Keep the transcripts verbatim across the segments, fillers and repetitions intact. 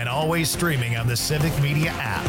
and always streaming on the Civic Media app.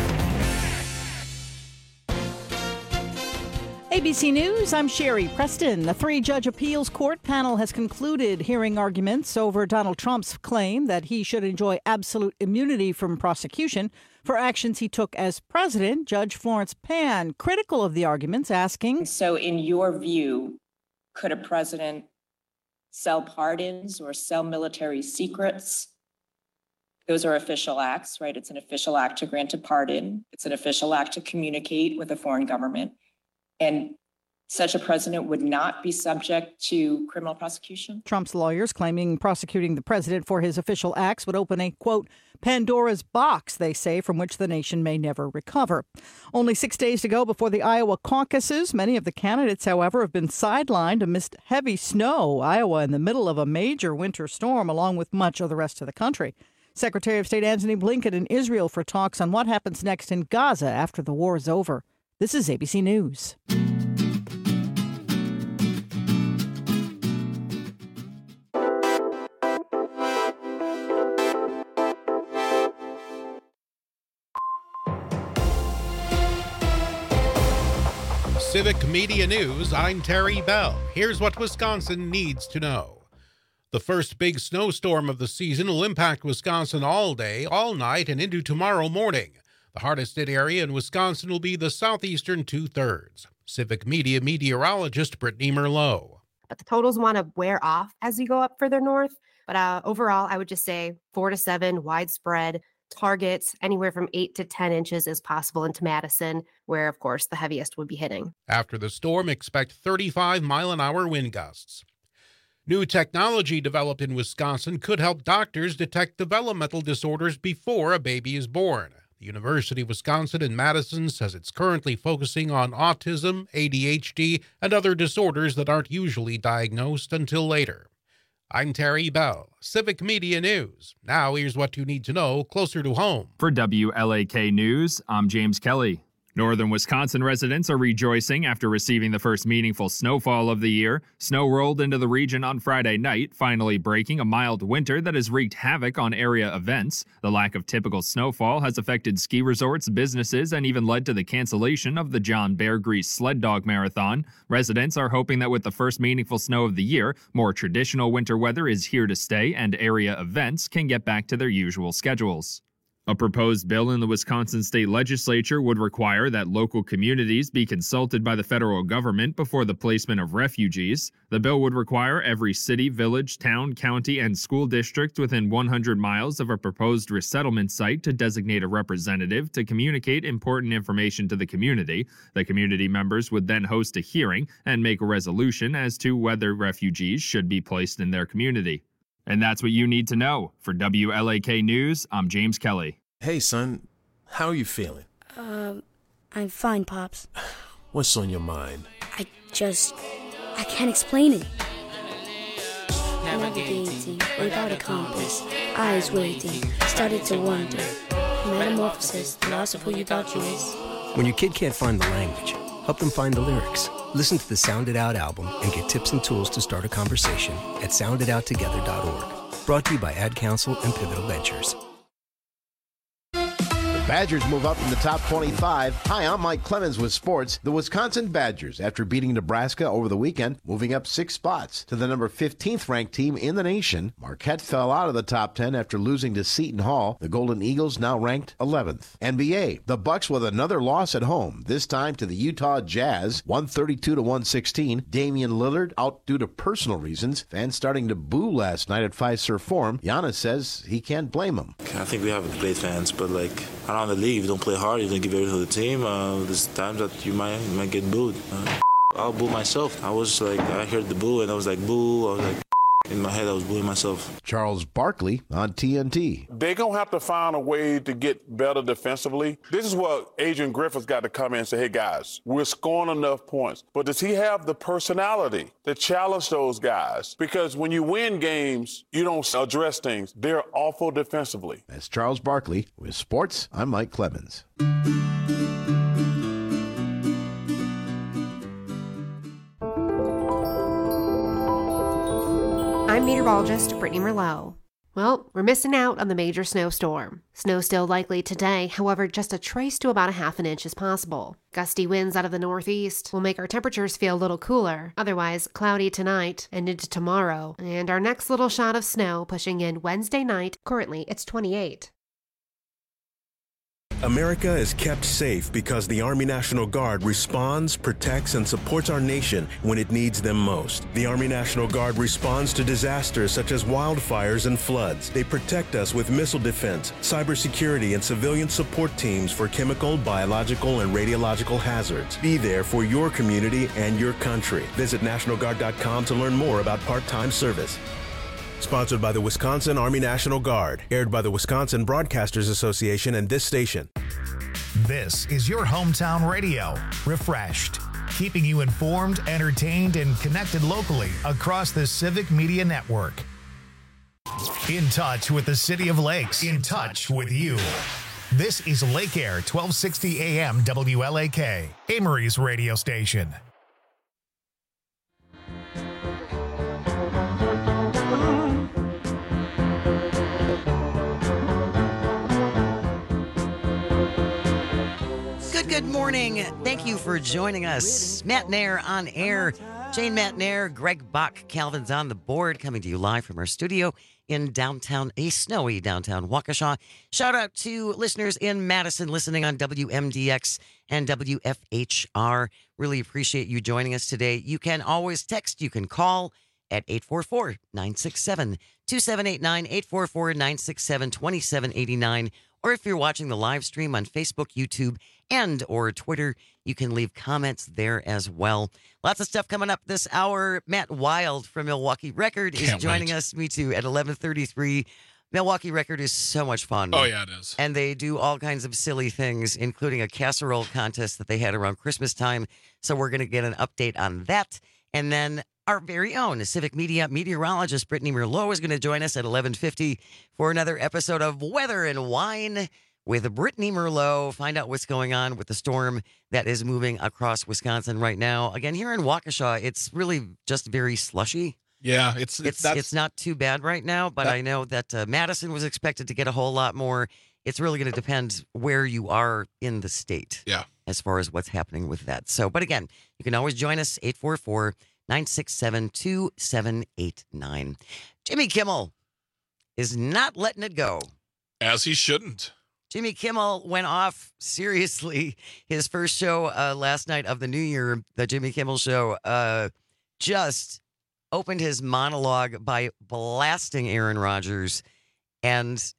A B C News, I'm Sherry Preston. The three-judge appeals court panel has concluded hearing arguments over Donald Trump's claim that he should enjoy absolute immunity from prosecution for actions he took as president. Judge Florence Pan, critical of the arguments, asking, So in your view, could a president sell pardons or sell military secrets? Those are official acts, right? It's an official act to grant a pardon. It's an official act to communicate with a foreign government. And such a president would not be subject to criminal prosecution? Trump's lawyers claiming prosecuting the president for his official acts would open a, quote, Pandora's box, they say, from which the nation may never recover. Only six days to go before the Iowa caucuses. Many of the candidates, however, have been sidelined amidst heavy snow. Iowa in the middle of a major winter storm, along with much of the rest of the country. Secretary of State Antony Blinken in Israel for talks on what happens next in Gaza after the war is over. This is A B C News. Civic Media News, I'm Terry Bell. Here's what Wisconsin needs to know. The first big snowstorm of the season will impact Wisconsin all day, all night, and into tomorrow morning. The hardest hit area in Wisconsin will be the southeastern two-thirds. Civic Media meteorologist Brittany Merlot. But the totals want to wear off as you go up further north. But uh, overall, I would just say four to seven widespread. Targets anywhere from eight to ten inches is possible into Madison, where, of course, the heaviest would be hitting. After the storm, expect thirty-five mile an hour wind gusts. New technology developed in Wisconsin could help doctors detect developmental disorders before a baby is born. The University of Wisconsin in Madison says it's currently focusing on autism, A D H D, and other disorders that aren't usually diagnosed until later. I'm Terry Bell, Civic Media News. Now here's what you need to know closer to home. For W L A K News, I'm James Kelly. Northern Wisconsin residents are rejoicing after receiving the first meaningful snowfall of the year. Snow rolled into the region on Friday night, finally breaking a mild winter that has wreaked havoc on area events. The lack of typical snowfall has affected ski resorts, businesses, and even led to the cancellation of the John Bear Grease Sled Dog Marathon. Residents are hoping that with the first meaningful snow of the year, more traditional winter weather is here to stay and area events can get back to their usual schedules. A proposed bill in the Wisconsin state legislature would require that local communities be consulted by the federal government before the placement of refugees. The bill would require every city, village, town, county, and school district within one hundred miles of a proposed resettlement site to designate a representative to communicate important information to the community. The community members would then host a hearing and make a resolution as to whether refugees should be placed in their community. And that's what you need to know. For W L A K News, I'm James Kelly. Hey, son. How are you feeling? Um, I'm fine, Pops. What's on your mind? I just... I can't explain it. Navigating without a compass, eyes waiting, started to wonder. Metamorphosis, the loss of who you thought you was. When your kid can't find the language, help them find the lyrics. Listen to the Sound It Out album and get tips and tools to start a conversation at sound it out together dot org. Brought to you by Ad Council and Pivotal Ventures. Badgers move up in the top twenty-five. Hi, I'm Mike Clemens with sports. The Wisconsin Badgers, after beating Nebraska over the weekend, moving up six spots to the number fifteenth ranked team in the nation. Marquette fell out of the top ten after losing to Seton Hall. The Golden Eagles now ranked eleventh. N B A, the Bucks with another loss at home, this time to the Utah Jazz, one thirty-two to one sixteen. Damian Lillard out due to personal reasons. Fans starting to boo last night at Fiserv Forum. Giannis says he can't blame him. I think we have great fans, but like, I don't on the league, if you don't play hard, you don't give everything to the team, uh, there's times that you might you might get booed. Uh, I'll boo myself. I was like, I heard the boo and I was like, boo. I was like, in my head, I was booing myself. Charles Barkley on T N T. They're going to have to find a way to get better defensively. This is what Adrian Griffith's got to come in and say, hey, guys, we're scoring enough points. But does he have the personality to challenge those guys? Because when you win games, you don't address things. They're awful defensively. That's Charles Barkley. With sports, I'm Mike Clemens. I'm meteorologist Brittany Merlot. Well, we're missing out on the major snowstorm. Snow still likely today, however, just a trace to about a half an inch is possible. Gusty winds out of the northeast will make our temperatures feel a little cooler. Otherwise, cloudy tonight and into tomorrow. And our next little shot of snow pushing in Wednesday night. Currently, it's twenty-eight. America is kept safe because the Army National Guard responds, protects, and supports our nation when it needs them most. The Army National Guard responds to disasters such as wildfires and floods. They protect us with missile defense, cybersecurity, and civilian support teams for chemical, biological, and radiological hazards. Be there for your community and your country. Visit National Guard dot com to learn more about part-time service. Sponsored by the Wisconsin Army National Guard. Aired by the Wisconsin Broadcasters Association and this station. This is your hometown radio. Refreshed. Keeping you informed, entertained, and connected locally across the Civic Media Network. In touch with the City of Lakes. In touch with you. This is Lake Air twelve sixty A M W L A K, Amory's radio station. Good morning. Thank you for joining us. Matt Nair on air. Jane Matt Nair, Greg Bach, Calvin's on the board, coming to you live from our studio in downtown, a snowy downtown Waukesha. Shout out to listeners in Madison listening on W M D X and W F H R. Really appreciate you joining us today. You can always text. You can call at eight four four, nine six seven, two seven eight nine, eight four four, nine six seven, two seven eight nine. Or if you're watching the live stream on Facebook, YouTube, and or Twitter, you can leave comments there as well. Lots of stuff coming up this hour. Matt Wild from Milwaukee Record is Can't joining wait. us. Me too, at eleven thirty-three. Milwaukee Record is so much fun. Oh, yeah, it is. And they do all kinds of silly things, including a casserole contest that they had around Christmas time. So we're going to get an update on that. And then our very own Civic Media meteorologist, Brittany Merlot, is going to join us at eleven fifty for another episode of Weather and Wine with Brittany Merlot. Find out what's going on with the storm that is moving across Wisconsin right now. Again, here in Waukesha, it's really just very slushy. Yeah, it's It's that's, it's not too bad right now, but that- I know that uh, Madison was expected to get a whole lot more. It's really going to depend where you are in the state. Yeah. As far as what's happening with that. So, but again, you can always join us, eight four four, nine six seven, two seven eight nine. Jimmy Kimmel is not letting it go. as he shouldn't. Jimmy Kimmel went off seriously. His first show uh, last night of the new year, the Jimmy Kimmel Show, uh, just opened his monologue by blasting Aaron Rodgers, and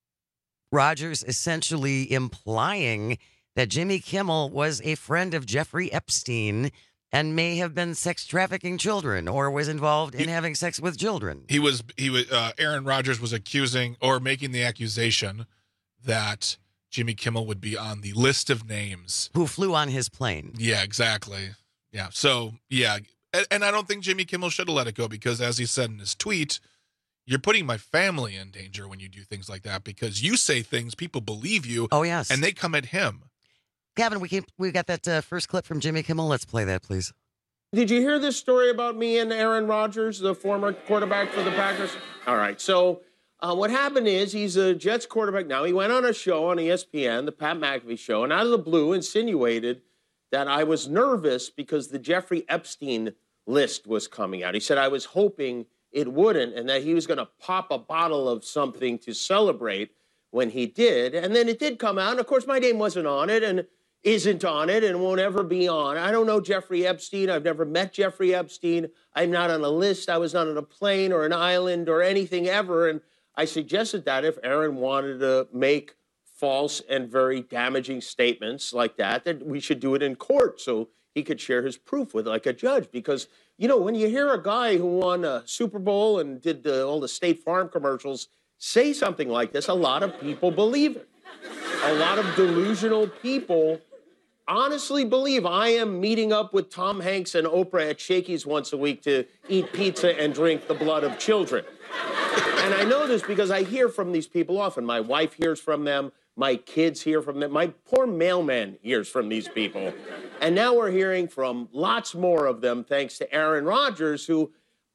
Rodgers essentially implying that Jimmy Kimmel was a friend of Jeffrey Epstein and may have been sex trafficking children or was involved in having sex with children. He was he was uh, Aaron Rodgers was accusing or making the accusation that Jimmy Kimmel would be on the list of names who flew on his plane. Yeah, exactly. Yeah. So, yeah. And, and I don't think Jimmy Kimmel should have let it go because, as he said in his tweet, you're putting my family in danger when you do things like that because you say things, people believe you. Oh, yes. And they come at him. Gavin, we can, we got that uh, first clip from Jimmy Kimmel. Let's play that, please. Did you hear this story about me and Aaron Rodgers, the former quarterback for the Packers? All right. So uh, what happened is he's a Jets quarterback now. He went on a show on E S P N, the Pat McAfee show, and out of the blue insinuated that I was nervous because the Jeffrey Epstein list was coming out. He said I was hoping it wouldn't and that he was going to pop a bottle of something to celebrate when he did. And then it did come out. And, of course, my name wasn't on it and isn't on it and won't ever be on. I don't know Jeffrey Epstein. I've never met Jeffrey Epstein. I'm not on a list. I was not on a plane or an island or anything ever. And I suggested that if Aaron wanted to make false and very damaging statements like that, that we should do it in court so he could share his proof with like a judge. Because, you know, when you hear a guy who won a Super Bowl and did the, all the State Farm commercials say something like this, a lot of people believe it. A lot of delusional people honestly believe I am meeting up with Tom Hanks and Oprah at Shakey's once a week to eat pizza and drink the blood of children. And I know this because I hear from these people often. My wife hears from them. My kids hear from them. My poor mailman hears from these people. And now we're hearing from lots more of them thanks to Aaron Rodgers, who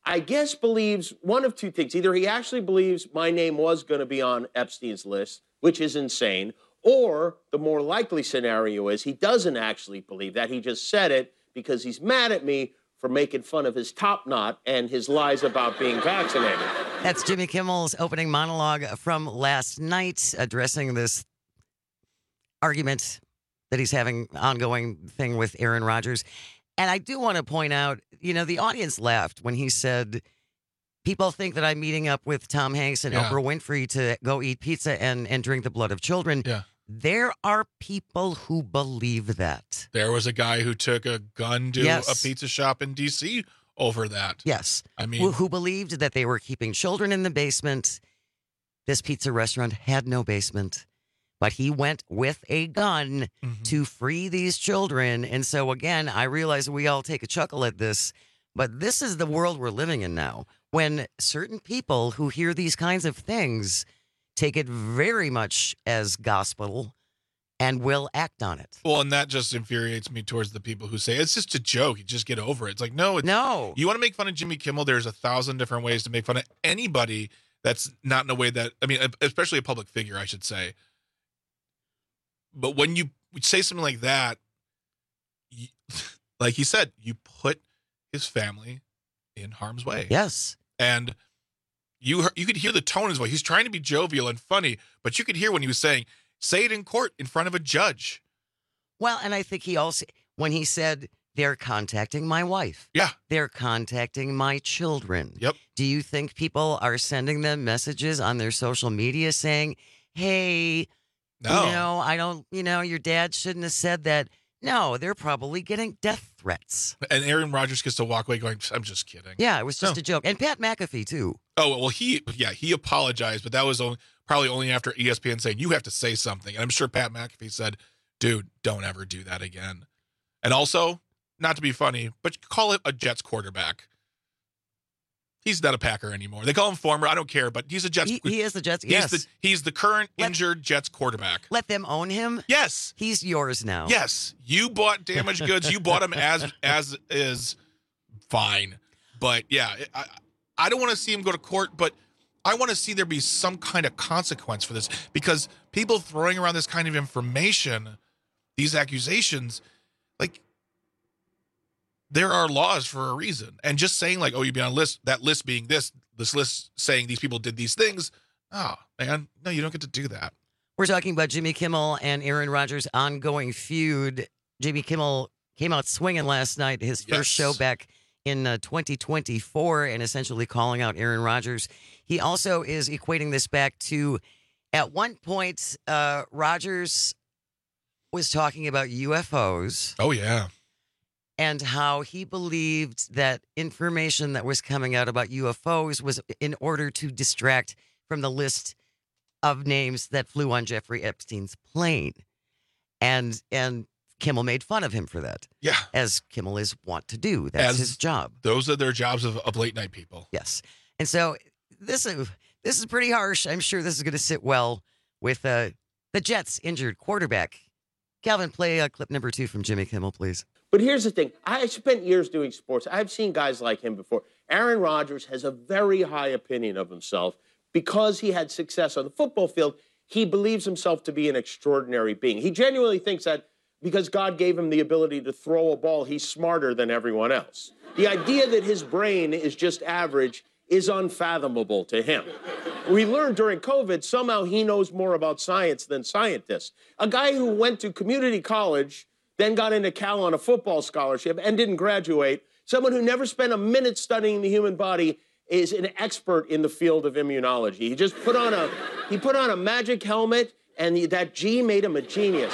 I guess believes one of two things. Either he actually believes my name was going to be on Epstein's list, which is insane, or the more likely scenario is he doesn't actually believe that. He just said it because he's mad at me for making fun of his top knot and his lies about being vaccinated. That's Jimmy Kimmel's opening monologue from last night, addressing this argument that he's having, ongoing thing with Aaron Rodgers. And I do want to point out, you know, the audience laughed when he said, people think that I'm meeting up with Tom Hanks and Yeah. Oprah Winfrey to go eat pizza and, and drink the blood of children. Yeah. There are people who believe that. There was a guy who took a gun to Yes. a pizza shop in D C over that. Yes. I mean, who, who believed that they were keeping children in the basement. This pizza restaurant had no basement, but he went with a gun mm-hmm. to free these children. And so, again, I realize we all take a chuckle at this, but this is the world we're living in now, when certain people who hear these kinds of things take it very much as gospel and will act on it. Well, and that just infuriates me towards the people who say it's just a joke. You just get over it. It's like, no, it's, no. You want to make fun of Jimmy Kimmel? There's a thousand different ways to make fun of anybody that's not in a way that, I mean, especially a public figure, I should say. But when you say something like that, you, like he said, you put his family in harm's way. Yes. And you you could hear the tone in his voice. He's trying to be jovial and funny, but you could hear when he was saying, say it in court in front of a judge. Well, and I think he also, when he said, they're contacting my wife. Yeah. They're contacting my children. Yep. Do you think people are sending them messages on their social media saying, hey, no. you know, I don't, you know, your dad shouldn't have said that. No, they're probably getting death threats. And Aaron Rodgers gets to walk away going, I'm just kidding. Yeah, it was just No. a joke. And Pat McAfee, too. Oh, well, he, yeah, he apologized, but that was only, probably only after E S P N saying, you have to say something. And I'm sure Pat McAfee said, dude, don't ever do that again. And also, not to be funny, but call it a Jets quarterback. He's not a Packer anymore. They call him former. I don't care, but he's a Jets. He, he is the Jets. He's Yes. the he's the current Let- injured Jets quarterback. Let them own him. Yes. He's yours now. Yes. You bought damaged goods. You bought him as as is fine. But yeah, I I don't want to see him go to court, but I want to see there be some kind of consequence for this, because people throwing around this kind of information, these accusations, like, there are laws for a reason. And just saying like, oh, you'd be on a list, that list being this, this list saying these people did these things. Oh, man, no, you don't get to do that. We're talking about Jimmy Kimmel and Aaron Rodgers' ongoing feud. Jimmy Kimmel came out swinging last night, his first Yes. show back in uh, twenty twenty-four, and essentially calling out Aaron Rodgers. He also is equating this back to, at one point, uh, Rodgers was talking about U F Os. Oh, yeah. And how he believed that information that was coming out about U F Os was in order to distract from the list of names that flew on Jeffrey Epstein's plane. And and Kimmel made fun of him for that. Yeah. As Kimmel is wont to do. That's As his job. Those are their jobs of, of late night people. Yes. And so this is, this is pretty harsh. I'm sure this is going to sit well with uh, the Jets' injured quarterback. Calvin, play uh, clip number two from Jimmy Kimmel, please. But here's the thing. I spent years doing sports. I've seen guys like him before. Aaron Rodgers has a very high opinion of himself because he had success on the football field. He believes himself to be an extraordinary being. He genuinely thinks that because God gave him the ability to throw a ball, he's smarter than everyone else. The idea that his brain is just average is unfathomable to him. We learned during COVID, somehow he knows more about science than scientists. A guy who went to community college, then got into Cal on a football scholarship and didn't graduate, someone who never spent a minute studying the human body, is an expert in the field of immunology. He just put on a, he put on a magic helmet, and the, that G made him a genius.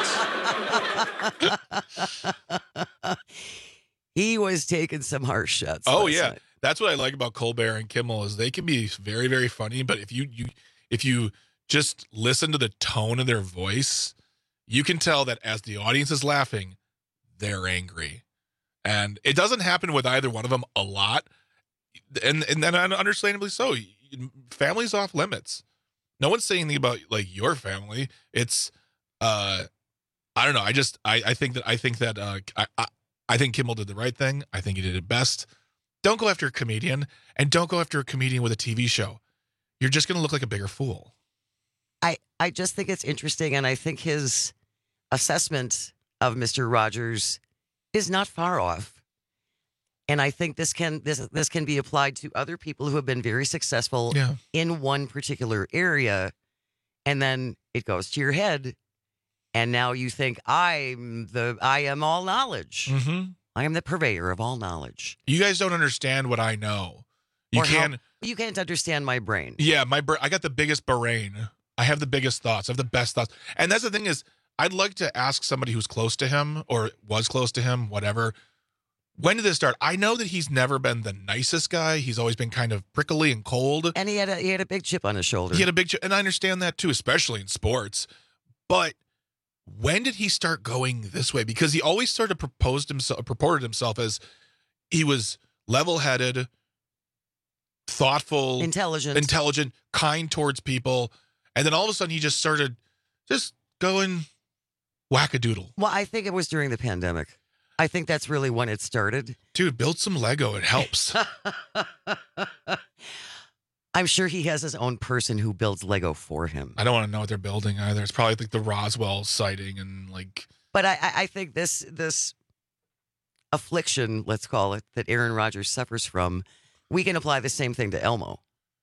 He was taking some harsh shots. Oh last yeah, night. that's what I like about Colbert and Kimmel is they can be very, very funny. But if you you if you just listen to the tone of their voice, you can tell that as the audience is laughing, they're angry, and it doesn't happen with either one of them a lot. And and then understandably so, family's off limits. No one's saying anything about like your family. It's uh, I don't know. I just I I think that I think that uh I I, I think Kimmel did the right thing. I think he did it best. Don't go after a comedian, and don't go after a comedian with a T V show. You're just going to look like a bigger fool. I, I just think it's interesting, and I think his assessment of Mister Rogers is not far off. And I think this can this this can be applied to other people who have been very successful yeah. in one particular area, and then it goes to your head, and now you think I'm the I am all knowledge. Mm-hmm. I am the purveyor of all knowledge. You guys don't understand what I know. You Or how- can. You can't understand my brain. Yeah, my bra- I got the biggest brain. I have the biggest thoughts. I have the best thoughts. And that's the thing is, I'd like to ask somebody who's close to him or was close to him, whatever. When did this start? I know that he's never been the nicest guy. He's always been kind of prickly and cold. And he had a he had a big chip on his shoulder. He had a big chip, and I understand that too, especially in sports. But when did he start going this way? Because he always sort of proposed himself, purported himself as he was level-headed, thoughtful, intelligent, intelligent, kind towards people, and then all of a sudden he just started just going wackadoodle. Well, I think it was during the pandemic. I think that's really when it started. Dude, build some Lego. It helps. I'm sure he has his own person who builds Lego for him. I don't want to know what they're building either. It's probably like the Roswell sighting and like. But I, I think this this affliction, let's call it, that Aaron Rodgers suffers from, we can apply the same thing to Elmo.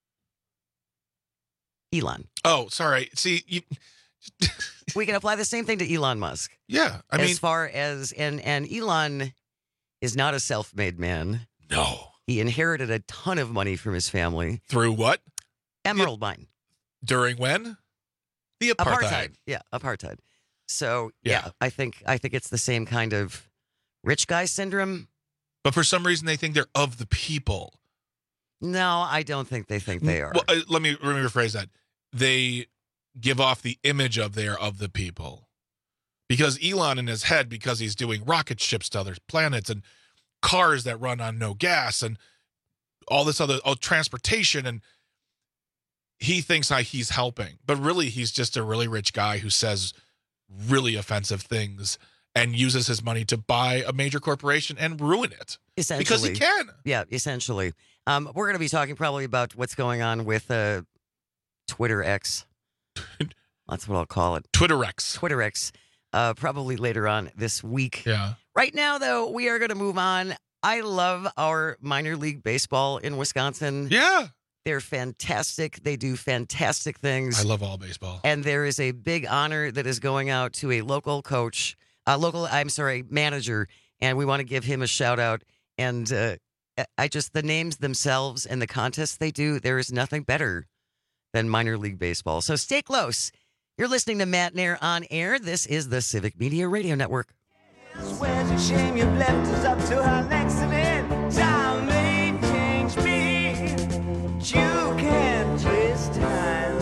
Elon. Oh, sorry. See, you. We can apply the same thing to Elon Musk. Yeah, I as mean, far as and and Elon is not a self-made man. No, he inherited a ton of money from his family through what? Emerald mine. During when? The apartheid. Apartheid. Yeah, apartheid. So yeah. Yeah. I think I think it's the same kind of rich guy syndrome. But for some reason, they think they're of the people. No, I don't think they think they are. Well, uh, let me let me rephrase that. They give off the image of they're of the people. Because Elon in his head, because he's doing rocket ships to other planets and cars that run on no gas and all this other oh, transportation, and he thinks like he's helping. But really, he's just a really rich guy who says really offensive things and uses his money to buy a major corporation and ruin it. Essentially. Because he can. Yeah, essentially. Um, we're going to be talking probably about what's going on with uh, Twitter X. That's what I'll call it. Twitter X. Twitter X. Uh, probably later on this week. Yeah. Right now, though, we are going to move on. I love our minor league baseball in Wisconsin. Yeah. They're fantastic. They do fantastic things. I love all baseball. And there is a big honor that is going out to a local coach, a local, I'm sorry, manager, and we want to give him a shout out. And uh, I just, the names themselves and the contests they do, there is nothing better than minor league baseball. So stay close. You're listening to Matt Nair on air. This is the Civic Media Radio Network. Where's a shame you've left us up to our accident? Time may change me. You can't twist time.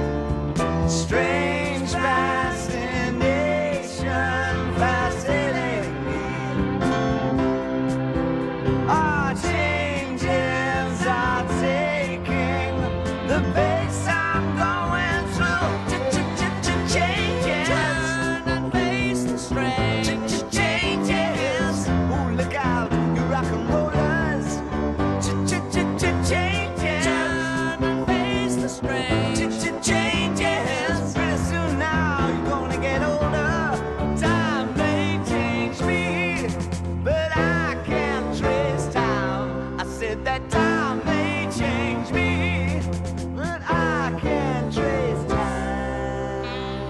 Strange fascination, fascinating me. Our changes are taking the pace I'm going through. Changes, turn and face the strange. Changes, ooh, look out, you rock and rollers. Changes, turn and face the strange. Changes, pretty soon now you're gonna get older. Time may change me, but I can't trace time. I said that time may change me, but I can't trace time.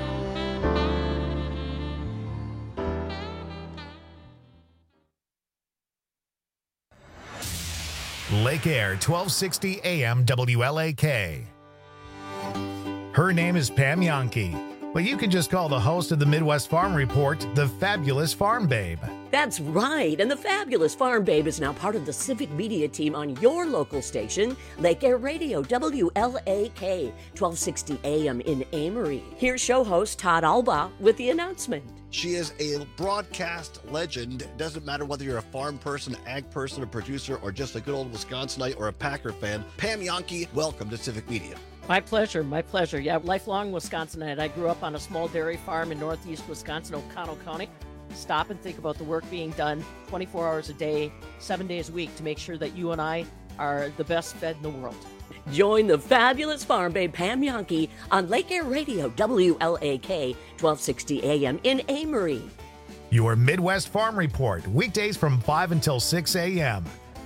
Lake Air, twelve sixty A M W L A K. Her name is Pam Yankee, but you can just call the host of the Midwest Farm Report the Fabulous Farm Babe. That's right, and the Fabulous Farm Babe is now part of the Civic Media team on your local station, Lake Air Radio, W L A K, twelve sixty A M in Amory. Here's show host Todd Alba with the announcement. She is a broadcast legend. It doesn't matter whether you're a farm person, ag person, a producer, or just a good old Wisconsinite or a Packer fan. Pam Yankee, welcome to Civic Media. My pleasure, my pleasure. Yeah, lifelong Wisconsinite. I grew up on a small dairy farm in northeast Wisconsin, Oconto County. stop and think about the work being done twenty-four hours a day, seven days a week to make sure that you and I are the best fed in the world. Join the fabulous Farm Babe Pam Yankee on Lake Air Radio, W L A K, twelve sixty A M in Amory. Your Midwest Farm Report, weekdays from five until six a.m.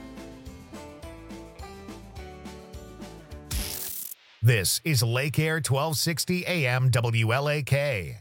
This is Lake Air twelve sixty A M W L A K.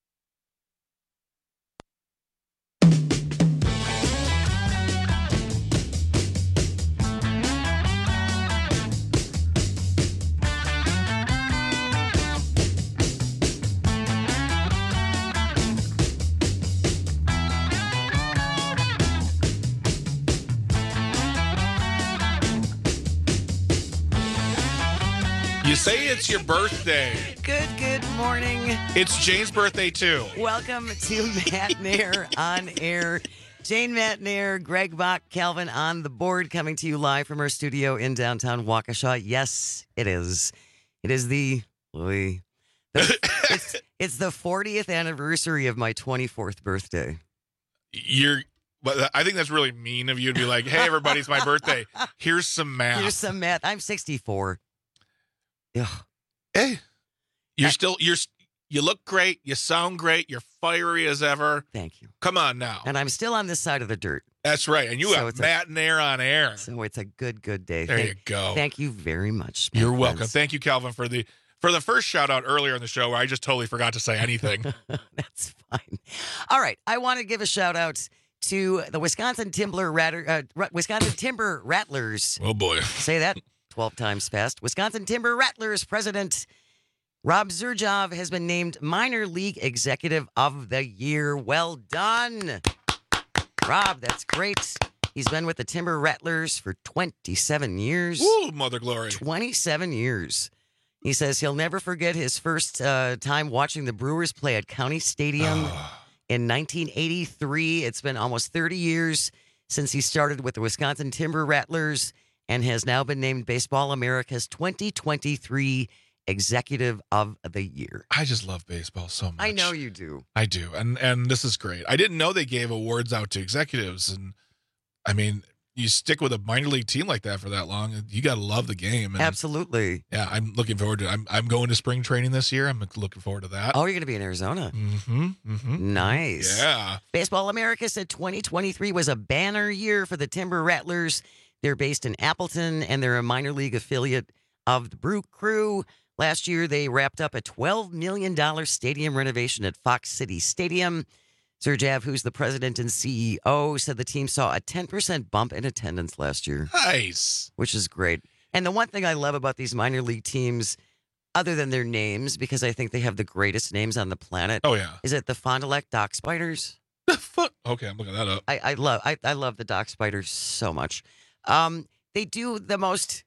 You say it's your birthday. Good, good morning. It's Jane's birthday, too. Welcome to Matt Nair on Air. Jane, Matt Nair, Greg Bach, Calvin on the board, coming to you live from our studio in downtown Waukesha. Yes, it is. It is the... the it's, it's the fortieth anniversary of my twenty-fourth birthday. You're... But I think that's really mean of you to be like, hey, everybody, it's my birthday. Here's some math. Here's some math. I'm sixty-four. Ugh. Hey, you're still you're you look great. You sound great. You're fiery as ever. Thank you. Come on now. And I'm still on this side of the dirt. That's right. And you So have it's a- Matt Nair on air. So it's a good, good day. There thank, you go. Thank you very much. You're my welcome. friends. Thank you, Calvin, for the for the first shout out earlier in the show where I just totally forgot to say anything. That's fine. All right, I want to give a shout out to the Wisconsin Timber Ratter, uh, Ra- Wisconsin Timber Rattlers. Oh boy, say that twelve times fast. Wisconsin Timber Rattlers president Rob Zurjov has been named Minor League Executive of the Year. Well done, Rob. That's great. He's been with the Timber Rattlers for twenty-seven years. Woo, mother glory. twenty-seven years. He says he'll never forget his first uh, time watching the Brewers play at County Stadium in nineteen eighty-three. It's been almost thirty years since he started with the Wisconsin Timber Rattlers and has now been named Baseball America's twenty twenty-three Executive of the Year. I just love baseball so much. I know you do. I do. And and this is great. I didn't know they gave awards out to executives. And I mean, you stick with a minor league team like that for that long, you got to love the game. And Absolutely. yeah, I'm looking forward to it. I'm, I'm going to spring training this year. I'm looking forward to that. Oh, you're going to be in Arizona. Mm-hmm, mm-hmm. Nice. Yeah. Baseball America said twenty twenty-three was a banner year for the Timber Rattlers. They're based in Appleton, and they're a minor league affiliate of the Brew Crew. Last year, they wrapped up a twelve million dollars stadium renovation at Fox City Stadium. Zurjov, who's the president and C E O, said the team saw a ten percent bump in attendance last year. Nice. Which is great. And the one thing I love about these minor league teams, other than their names, because I think they have the greatest names on the planet. Oh, yeah. Is it the Fond du Lac Dock Spiders? Okay, I'm looking that up. I, I love I, I love the Dock Spiders so much. Um, they do the most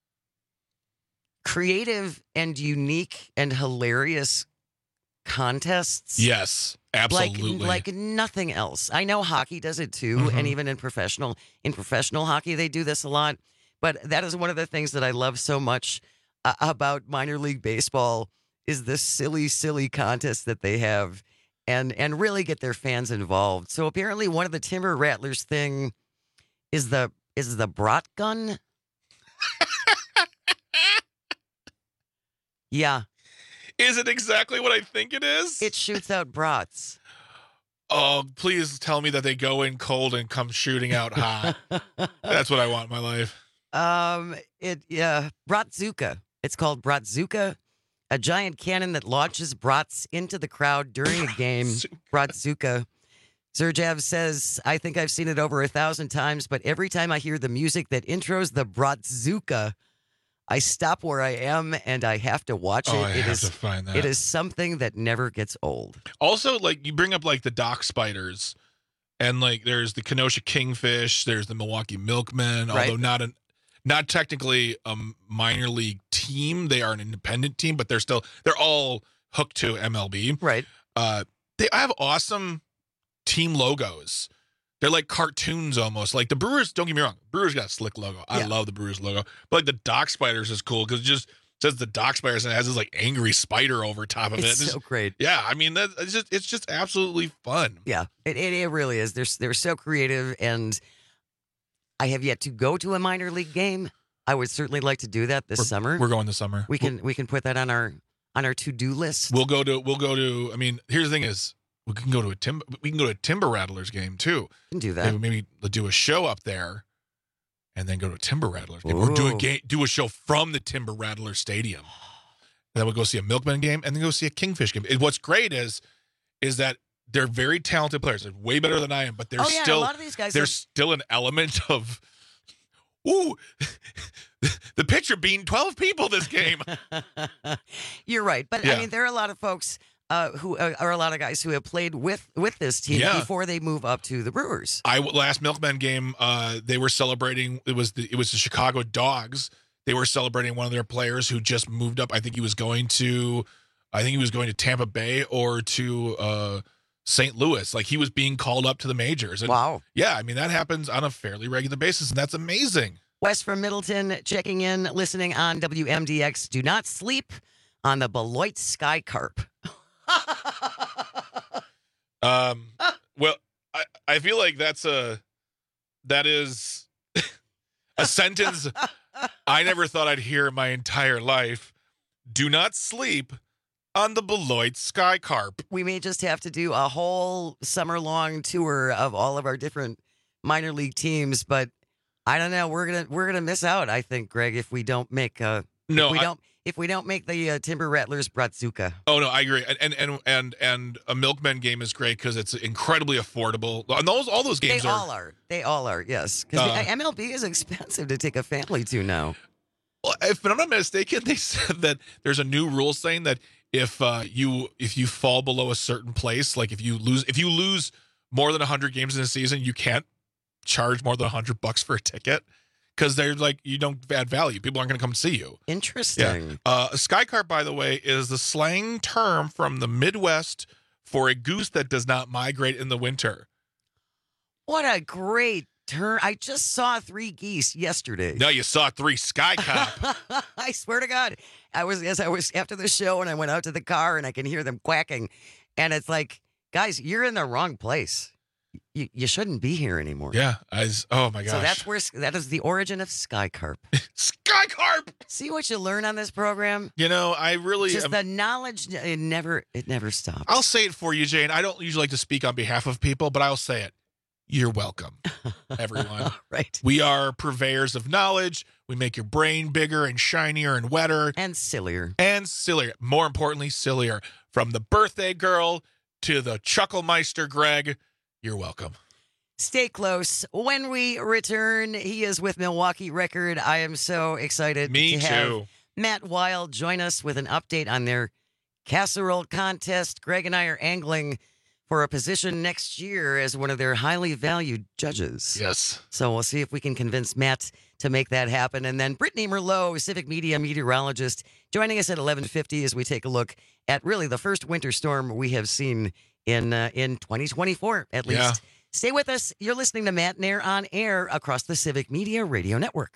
creative and unique and hilarious contests. Yes, absolutely. Like, like nothing else. I know hockey does it too, Mhm. and even in professional in professional hockey they do this a lot. But that is one of the things that I love so much uh, about minor league baseball is the silly, silly contests that they have, and and really get their fans involved. So apparently, one of the Timber Rattlers thing is the is the brat gun. Yeah. Is it exactly what I think it is? It shoots out brats. Oh, please tell me that they go in cold and come shooting out hot. That's what I want in my life. Um, it yeah, Bratzuka. It's called Bratzuka, a giant cannon that launches brats into the crowd during a game. Bratzuka. Zurjov says, I think I've seen it over a thousand times, but every time I hear the music that intros the Bratzuka, I stop where I am and I have to watch it. Oh, I it have is, to find that. It is something that never gets old. Also, like, you bring up, like, the dock spiders, and, like, there's the Kenosha Kingfish, there's the Milwaukee Milkmen, Right. although not an not technically a minor league team. They are an independent team, but they're still, they're all hooked to M L B. Right. Uh, they have awesome team logos. They're like cartoons almost. Like the Brewers, don't get me wrong, Brewers got a slick logo. I Yeah. love the Brewers logo. But like the Dock Spiders is cool because just says the dock spiders and it has this like angry spider over top of It's it. so great. Yeah, I mean that it's just it's just absolutely fun. Yeah, it, it it really is. They're they're so creative, and I have yet to go to a minor league game. I would certainly like to do that this We're, summer. we're going this summer. We can we can put that on our on our to do list. We'll go to we'll go to. I mean, here's the thing: is we can go to a timber we can go to a Timber Rattlers game too. We can do that. Maybe, maybe do a show up there, and then go to a Timber Rattlers game, or do a Ooh. game do a show from the Timber Rattler Stadium. And then we'll go see a Milkman game, and then go see a Kingfish game. And what's great is is that they're very talented players. They're way better than I am, but there's Oh, yeah, a still lot of these guys there's are- still an element of ooh, the pitcher beating twelve people this game. You're right, but I Yeah. mean, there are a lot of folks uh, who uh, are a lot of guys who have played with with this team Yeah. before they move up to the Brewers. I last Milkman game, uh, they were celebrating. It was the it was the Chicago Dogs. They were celebrating one of their players who just moved up. I think he was going to, I think he was going to Tampa Bay or to uh, Saint Louis. Like he was being called up to the majors. And Wow. Yeah, I mean that happens on a fairly regular basis, and that's amazing. Wes from Middleton checking in, listening on W M D X. Do not sleep on the Beloit Sky Carp. Um, well, I, I feel like that's a that is a sentence I never thought I'd hear in my entire life. Do not sleep on the Beloit Sky Carp. We may just have to do a whole summer long tour of all of our different minor league teams, but I don't know. We're gonna we're gonna miss out, I think, Greg, if we don't make uh No, if we I- don't if we don't make the uh, Timber Rattlers Bratzuka. Oh no, I agree. And and and and a Milkman game is great because it's incredibly affordable. And those all those games They are. all are. They all are. Yes, because Uh, M L B is expensive to take a family to now. Well, if I'm not mistaken, they said that there's a new rule saying that if uh, you if you fall below a certain place, like if you lose if you lose more than one hundred games in a season, you can't charge more than one hundred bucks for a ticket because they're like you don't add value. People aren't going to come see you. Interesting. Yeah. Uh, a sky carp, by the way, is the slang term from the Midwest for a goose that does not migrate in the winter. What a great turn! I just saw three geese yesterday. Now you saw three sky carp. I swear to God, I was as I was after the show and I went out to the car and I can hear them quacking, and it's like, guys, you're in the wrong place. You you shouldn't be here anymore. Yeah. I was, oh my gosh. So that's where that is the origin of sky carp. Sky carp. See what you learn on this program. You know, I really Just am- the knowledge. It never it never stops. I'll say it for you, Jane. I don't usually like to speak on behalf of people, but I'll say it. You're welcome, everyone. Right. We are purveyors of knowledge. We make your brain bigger and shinier and wetter. And sillier. And sillier. More importantly, sillier. From the birthday girl to the Chucklemeister Greg, you're welcome. Stay close. When we return, he is with Milwaukee Record. I am so excited Me to have too. Matt Wild join us with an update on their casserole contest. Greg and I are angling for a position next year as one of their highly valued judges. Yes. So we'll see if we can convince Matt to make that happen. And then Brittany Merlot, Civic Media meteorologist, joining us at eleven fifty as we take a look at really the first winter storm we have seen in uh, in twenty twenty-four, at least. Yeah. Stay with us. You're listening to Matt Nair on air across the Civic Media Radio Network.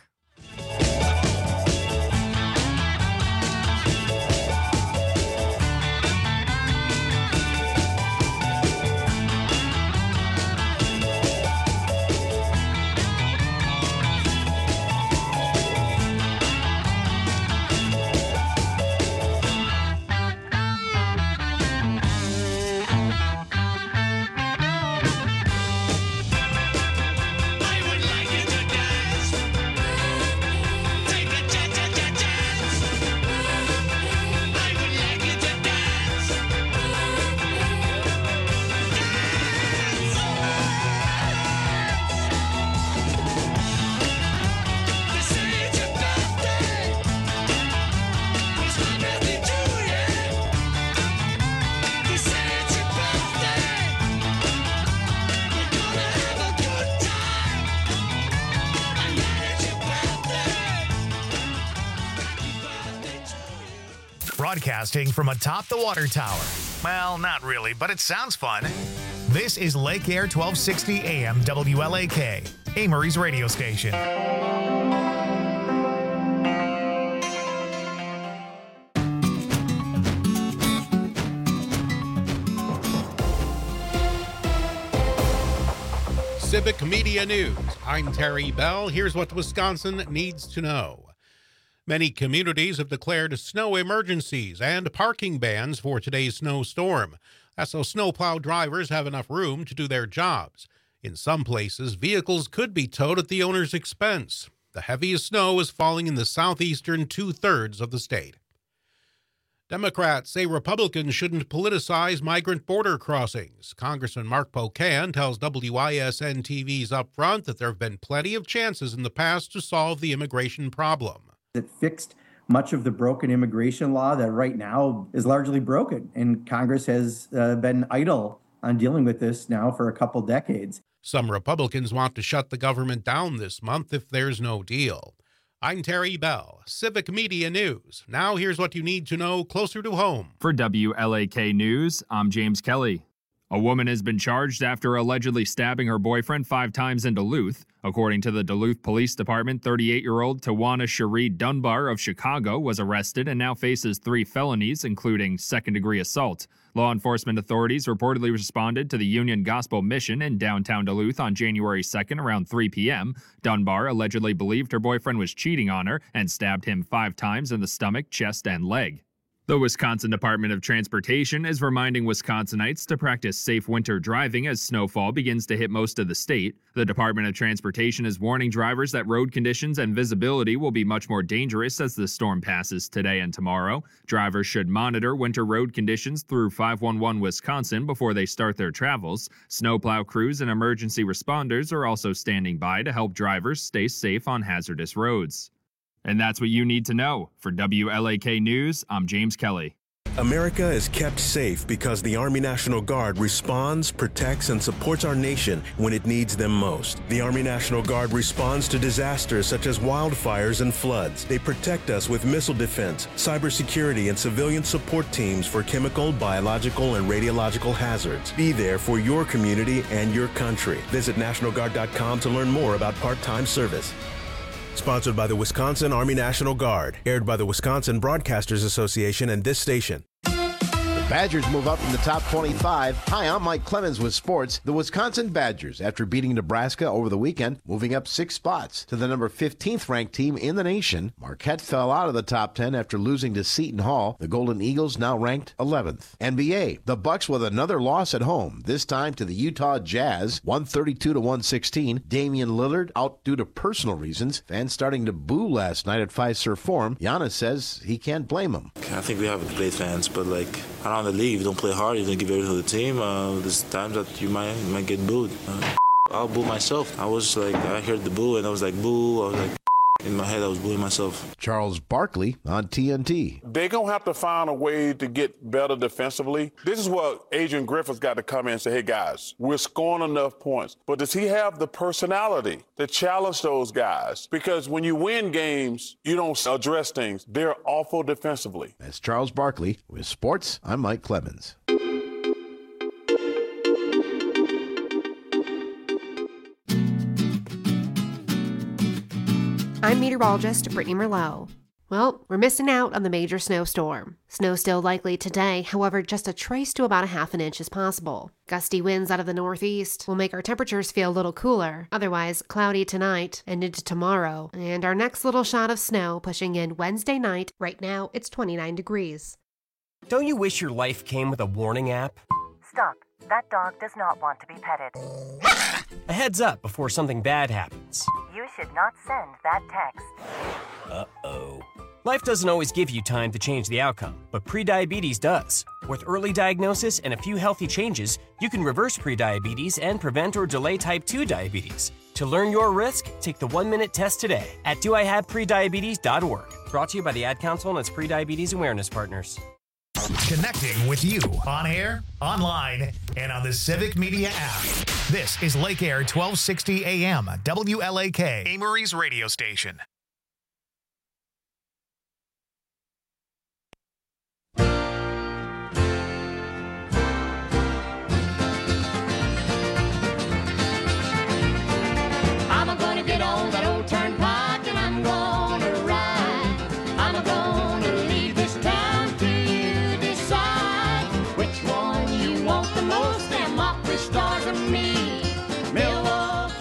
Broadcasting from atop the water tower. Well, not really, but it sounds fun. This is Lake Air twelve sixty A M W L A K, Amory's radio station. Civic Media News. I'm Terry Bell. Here's what Wisconsin needs to know. Many communities have declared snow emergencies and parking bans for today's snowstorm. That's so snowplow drivers have enough room to do their jobs. In some places, vehicles could be towed at the owner's expense. The heaviest snow is falling in the southeastern two-thirds of the state. Democrats say Republicans shouldn't politicize migrant border crossings. Congressman Mark Pocan tells W I S N T V's Upfront that there have been plenty of chances in the past to solve the immigration problem. It fixed much of the broken immigration law that right now is largely broken, and Congress has uh, been idle on dealing with this now for a couple decades. Some Republicans want to shut the government down this month if there's no deal. I'm Terry Bell, Civic Media News. Now here's what you need to know closer to home. For W L A K News, I'm James Kelly. A woman has been charged after allegedly stabbing her boyfriend five times in Duluth. According to the Duluth Police Department, thirty-eight-year-old Tawana Cherie Dunbar of Chicago was arrested and now faces three felonies, including second-degree assault. Law enforcement authorities reportedly responded to the Union Gospel Mission in downtown Duluth on January second around three p.m. Dunbar allegedly believed her boyfriend was cheating on her and stabbed him five times in the stomach, chest, and leg. The Wisconsin Department of Transportation is reminding Wisconsinites to practice safe winter driving as snowfall begins to hit most of the state. The Department of Transportation is warning drivers that road conditions and visibility will be much more dangerous as the storm passes today and tomorrow. Drivers should monitor winter road conditions through five one one Wisconsin before they start their travels. Snowplow crews and emergency responders are also standing by to help drivers stay safe on hazardous roads. And that's what you need to know. For W L A K News, I'm James Kelly. America is kept safe because the Army National Guard responds, protects, and supports our nation when it needs them most. The Army National Guard responds to disasters such as wildfires and floods. They protect us with missile defense, cybersecurity, and civilian support teams for chemical, biological, and radiological hazards. Be there for your community and your country. Visit National Guard dot com to learn more about part-time service. Sponsored by the Wisconsin Army National Guard. Aired by the Wisconsin Broadcasters Association and this station. The Badgers move up in the top twenty-five. Hi, I'm Mike Clemens with sports. The Wisconsin Badgers, after beating Nebraska over the weekend, moving up six spots to the number fifteenth ranked team in the nation. Marquette fell out of the top ten after losing to Seton Hall. The Golden Eagles now ranked eleventh. N B A, the Bucks with another loss at home, this time to the Utah Jazz, one thirty-two to one sixteen. Damian Lillard out due to personal reasons. Fans starting to boo last night at Fiserv Forum. Giannis says he can't blame him. I think we have great fans, but like around the league, you don't play hard, you don't give everything to the team. Uh, there's times that you might you might get booed. Uh, I'll boo myself. I was like, I heard the boo and I was like, boo. I was like, in my head, I was booing myself. Charles Barkley on T N T. They're going to have to find a way to get better defensively. This is what Adrian Griffith's got to come in and say, hey, guys, we're scoring enough points. But does he have the personality to challenge those guys? Because when you win games, you don't address things. They're awful defensively. That's Charles Barkley. With sports, I'm Mike Clemens. I'm meteorologist Brittany Merlot. Well, we're missing out on the major snowstorm. Snow still likely today, however, just a trace to about a half an inch is possible. Gusty winds out of the northeast will make our temperatures feel a little cooler. Otherwise, cloudy tonight and into tomorrow. And our next little shot of snow pushing in Wednesday night. Right now, it's twenty-nine degrees. Don't you wish your life came with a warning app? Stop. That dog does not want to be petted. A heads up before something bad happens. You should not send that text. Uh-oh. Life doesn't always give you time to change the outcome, but prediabetes does. With early diagnosis and a few healthy changes, you can reverse prediabetes and prevent or delay type two diabetes. To learn your risk, take the one-minute test today at do I have prediabetes dot org. Brought to you by the Ad Council and its Prediabetes Awareness Partners. Connecting with you on air, online, and on the Civic Media app. This is Lake Air twelve sixty A M, W L A K, Amory's radio station. I'm gonna get on that old turnpike and I'm gonna ride. I'm gonna leave this town to you decide which one you want the most. Them Opry stars or me, Milwaukee.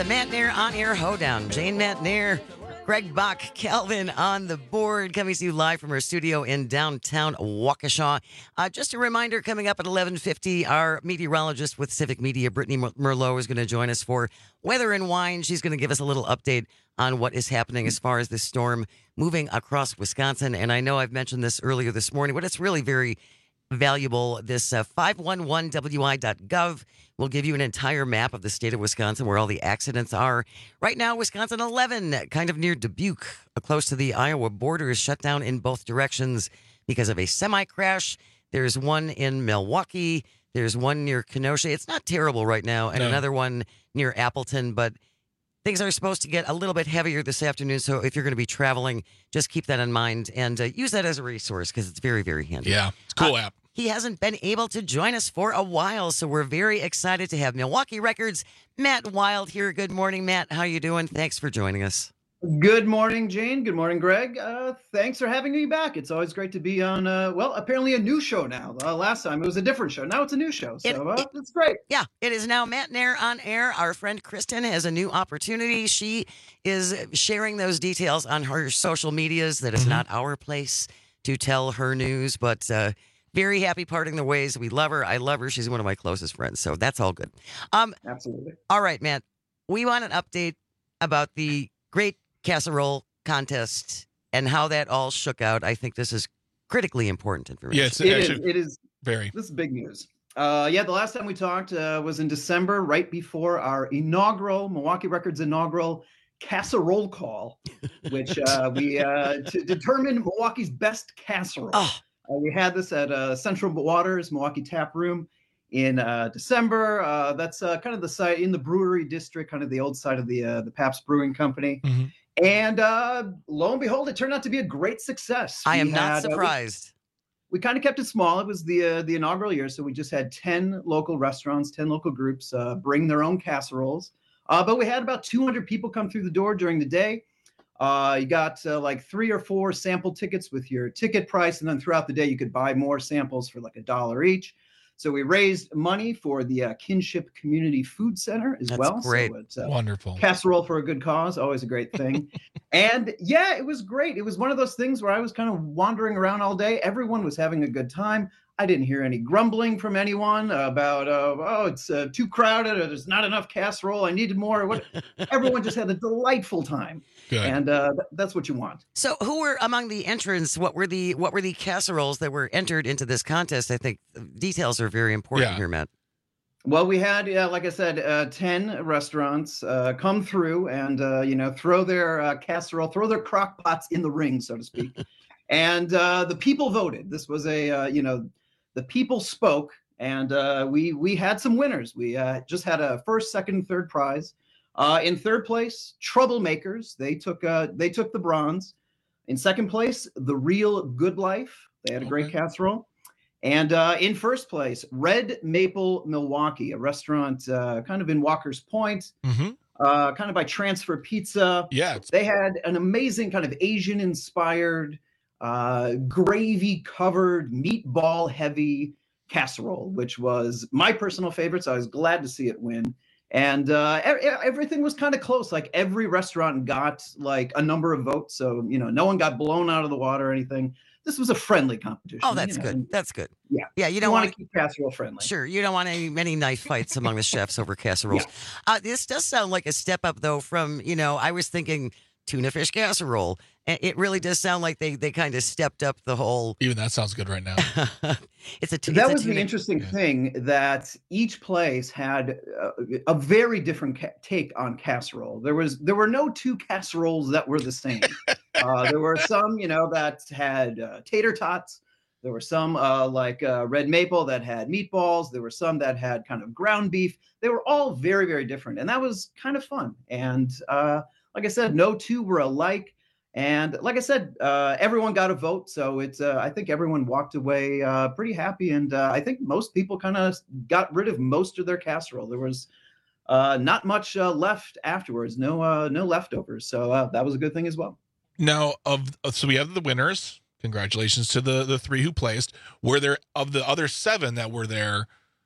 the Matt Nair On Air Hoedown. Jane Matt Nair, Greg Bach, Calvin on the board, coming to you live from our studio in downtown Waukesha. Uh, just a reminder, coming up at eleven fifty, our meteorologist with Civic Media, Brittany Merlot, is going to join us for Weather and Wine. She's going to give us a little update on what is happening as far as this storm moving across Wisconsin. And I know I've mentioned this earlier this morning, but it's really very valuable. This uh, five one one W I dot gov will give you an entire map of the state of Wisconsin where all the accidents are. Right now, Wisconsin eleven, kind of near Dubuque, close to the Iowa border, is shut down in both directions because of a semi-crash. There's one in Milwaukee. There's one near Kenosha. It's not terrible right now. And No. another one near Appleton, but things are supposed to get a little bit heavier this afternoon. So if you're going to be traveling, just keep that in mind and uh, use that as a resource because it's very, very handy. Yeah, it's a cool Uh, app. He hasn't been able to join us for a while, so we're very excited to have Milwaukee Records, Matt Wild here. Good morning, Matt. How you doing? Thanks for joining us. Good morning, Jane. Good morning, Greg. Uh, thanks for having me back. It's always great to be on, uh, well, apparently a new show now. Uh, last time it was a different show. Now it's a new show, so uh, it's great. Yeah, it is now Matt Nair On Air. Our friend Kristen has a new opportunity. She is sharing those details on her social medias. That is not our place to tell her news, but uh, very happy parting the ways. We love her. I love her. She's one of my closest friends, so that's all good. Um, Absolutely. All right, Matt. We want an update about the Great Casserole Contest and how that all shook out. I think this is critically important information. Yeah, it's It is. actually It is. very. This is big news. Uh, yeah, the last time we talked uh, was in December, right before our inaugural Milwaukee Records inaugural casserole call, which uh, we uh, to determine Milwaukee's best casserole. Uh, we had this at uh, Central Waters Milwaukee Tap Room in uh, December. Uh, that's uh, kind of the site in the brewery district, kind of the old side of the uh, the Pabst Brewing Company. And uh, lo and behold, it turned out to be a great success. I We am not had, uh, we- surprised. we kind of kept it small. It was the uh, the inaugural year, so we just had ten local restaurants, ten local groups uh, bring their own casseroles. Uh, but we had about two hundred people come through the door during the day. Uh, you got uh, like three or four sample tickets with your ticket price, and then throughout the day you could buy more samples for like a dollar each. So we raised money for the uh, Kinship Community Food Center as That's well. great. So it's, uh, Wonderful. Casserole for a good cause, always a great thing. And yeah, it was great. It was one of those things where I was kind of wandering around all day. Everyone was having a good time. I didn't hear any grumbling from anyone about, uh, oh, it's uh, too crowded or there's not enough casserole. I needed more. What? Everyone just had a delightful time. Good. And uh, th- that's what you want. So, who were among the entrants? What were the what were the casseroles that were entered into this contest? I think details are very important Yeah. here, Matt. Well, we had, yeah, like I said, uh, ten restaurants uh, come through and, uh, you know, throw their uh, casserole, throw their crock pots in the ring, so to speak. and uh, the people voted. This was a, uh, you know, the people spoke, and uh, we we had some winners. We uh, just had a first, second, and third prize. Uh, in third place, Troublemakers. They took uh, they took the bronze. In second place, The Real Good Life. They had a great casserole. And uh, in first place, Red Maple Milwaukee, a restaurant uh, kind of in Walker's Point, uh, kind of by Transfer Pizza. Yeah. They had an amazing kind of Asian-inspired, uh, gravy-covered, meatball-heavy casserole, which was my personal favorite, so I was glad to see it win. And uh, e- e- everything was kind of close. Like every restaurant got like a number of votes, so you know no one got blown out of the water or anything. This was a friendly competition. Oh, that's you know. good. That's good. Yeah, Yeah, you don't want want to keep casserole friendly. Sure, you don't want any many knife fights among the chefs over casseroles. Uh, this does sound like a step up, though. From you know, I was thinking tuna fish casserole, and it really does sound like they they kind of stepped up the whole. Even that sounds good right now. It's a tu- That it's a was the tuna- interesting thing, that each place had uh, a very different ca- take on casserole. There was there were no two casseroles that were the same. uh, there were some, you know, that had uh, tater tots. There were some uh, like uh, Red Maple that had meatballs. There were some that had kind of ground beef. They were all very, very different, and that was kind of fun. And uh, like I said, no two were alike. And like I said, uh, everyone got a vote, so it's. Uh, I think everyone walked away uh, pretty happy, and uh, I think most people kind of got rid of most of their casserole. There was uh, not much uh, left afterwards, no, uh, no leftovers. So uh, that was a good thing as well. Now, of so we have the winners. Congratulations to the the three who placed. Were there of the other seven that were there?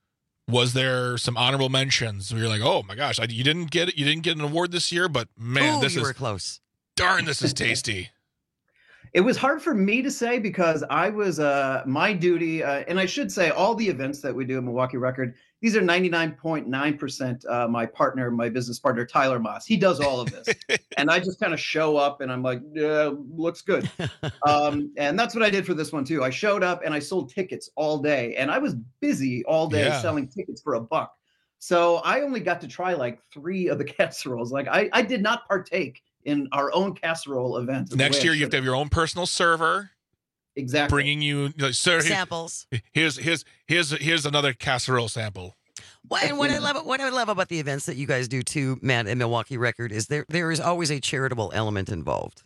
Was there some honorable mentions where you're like, oh my gosh, I, you didn't get it, you didn't get an award this year, but man, Ooh, this you is were close. Darn, this is tasty. It was hard for me to say because I was uh, my duty, uh, and I should say all the events that we do at Milwaukee Record, these are ninety-nine point nine percent uh, my partner, my business partner, Tyler Moss. He does all of this. And I just kind of show up and I'm like, yeah, looks good. Um, and that's what I did for this one too. I showed up and I sold tickets all day and I was busy all day Yeah. selling tickets for a buck. So I only got to try like three of the casseroles. Like I, I did not partake in our own casserole event. the Next way I year, you have should to have your own personal server. Exactly. Bringing you, like, sir, here- Samples. Here's here's here's here's another casserole sample. Well, and what I love what I love about the events that you guys do too, Matt, and Milwaukee Record is there there is always a charitable element involved.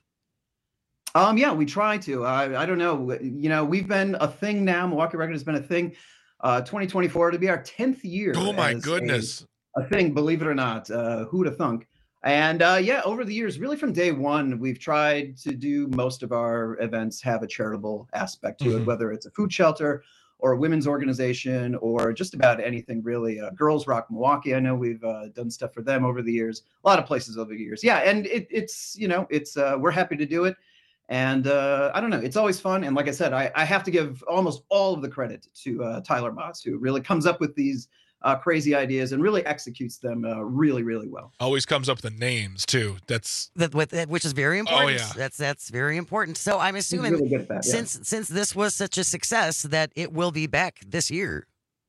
Um, yeah, we try to. I, I don't know. You know, we've been a thing now. Milwaukee Record has been a thing. Uh, twenty twenty-four to be our tenth year. Oh my as a- goodness. A, thing, believe it or not. Uh, who'd have thunk? And uh, yeah, over the years, really from day one, we've tried to do most of our events have a charitable aspect to Mhm. it, whether it's a food shelter or a women's organization or just about anything really. Uh, Girls Rock Milwaukee, I know we've uh, done stuff for them over the years. A lot of places over the years. Yeah, and it, it's, you know, it's uh, we're happy to do it. And uh, I don't know, it's always fun. And like I said, I, I have to give almost all of the credit to uh, Tyler Moss, who really comes up with these uh, crazy ideas and really executes them uh, really, really well. Always comes up with the names too. That's That with that, which is very important. yeah. That's that's very important. So I'm assuming really good at that, yeah. since since this was such a success that it will be back this year.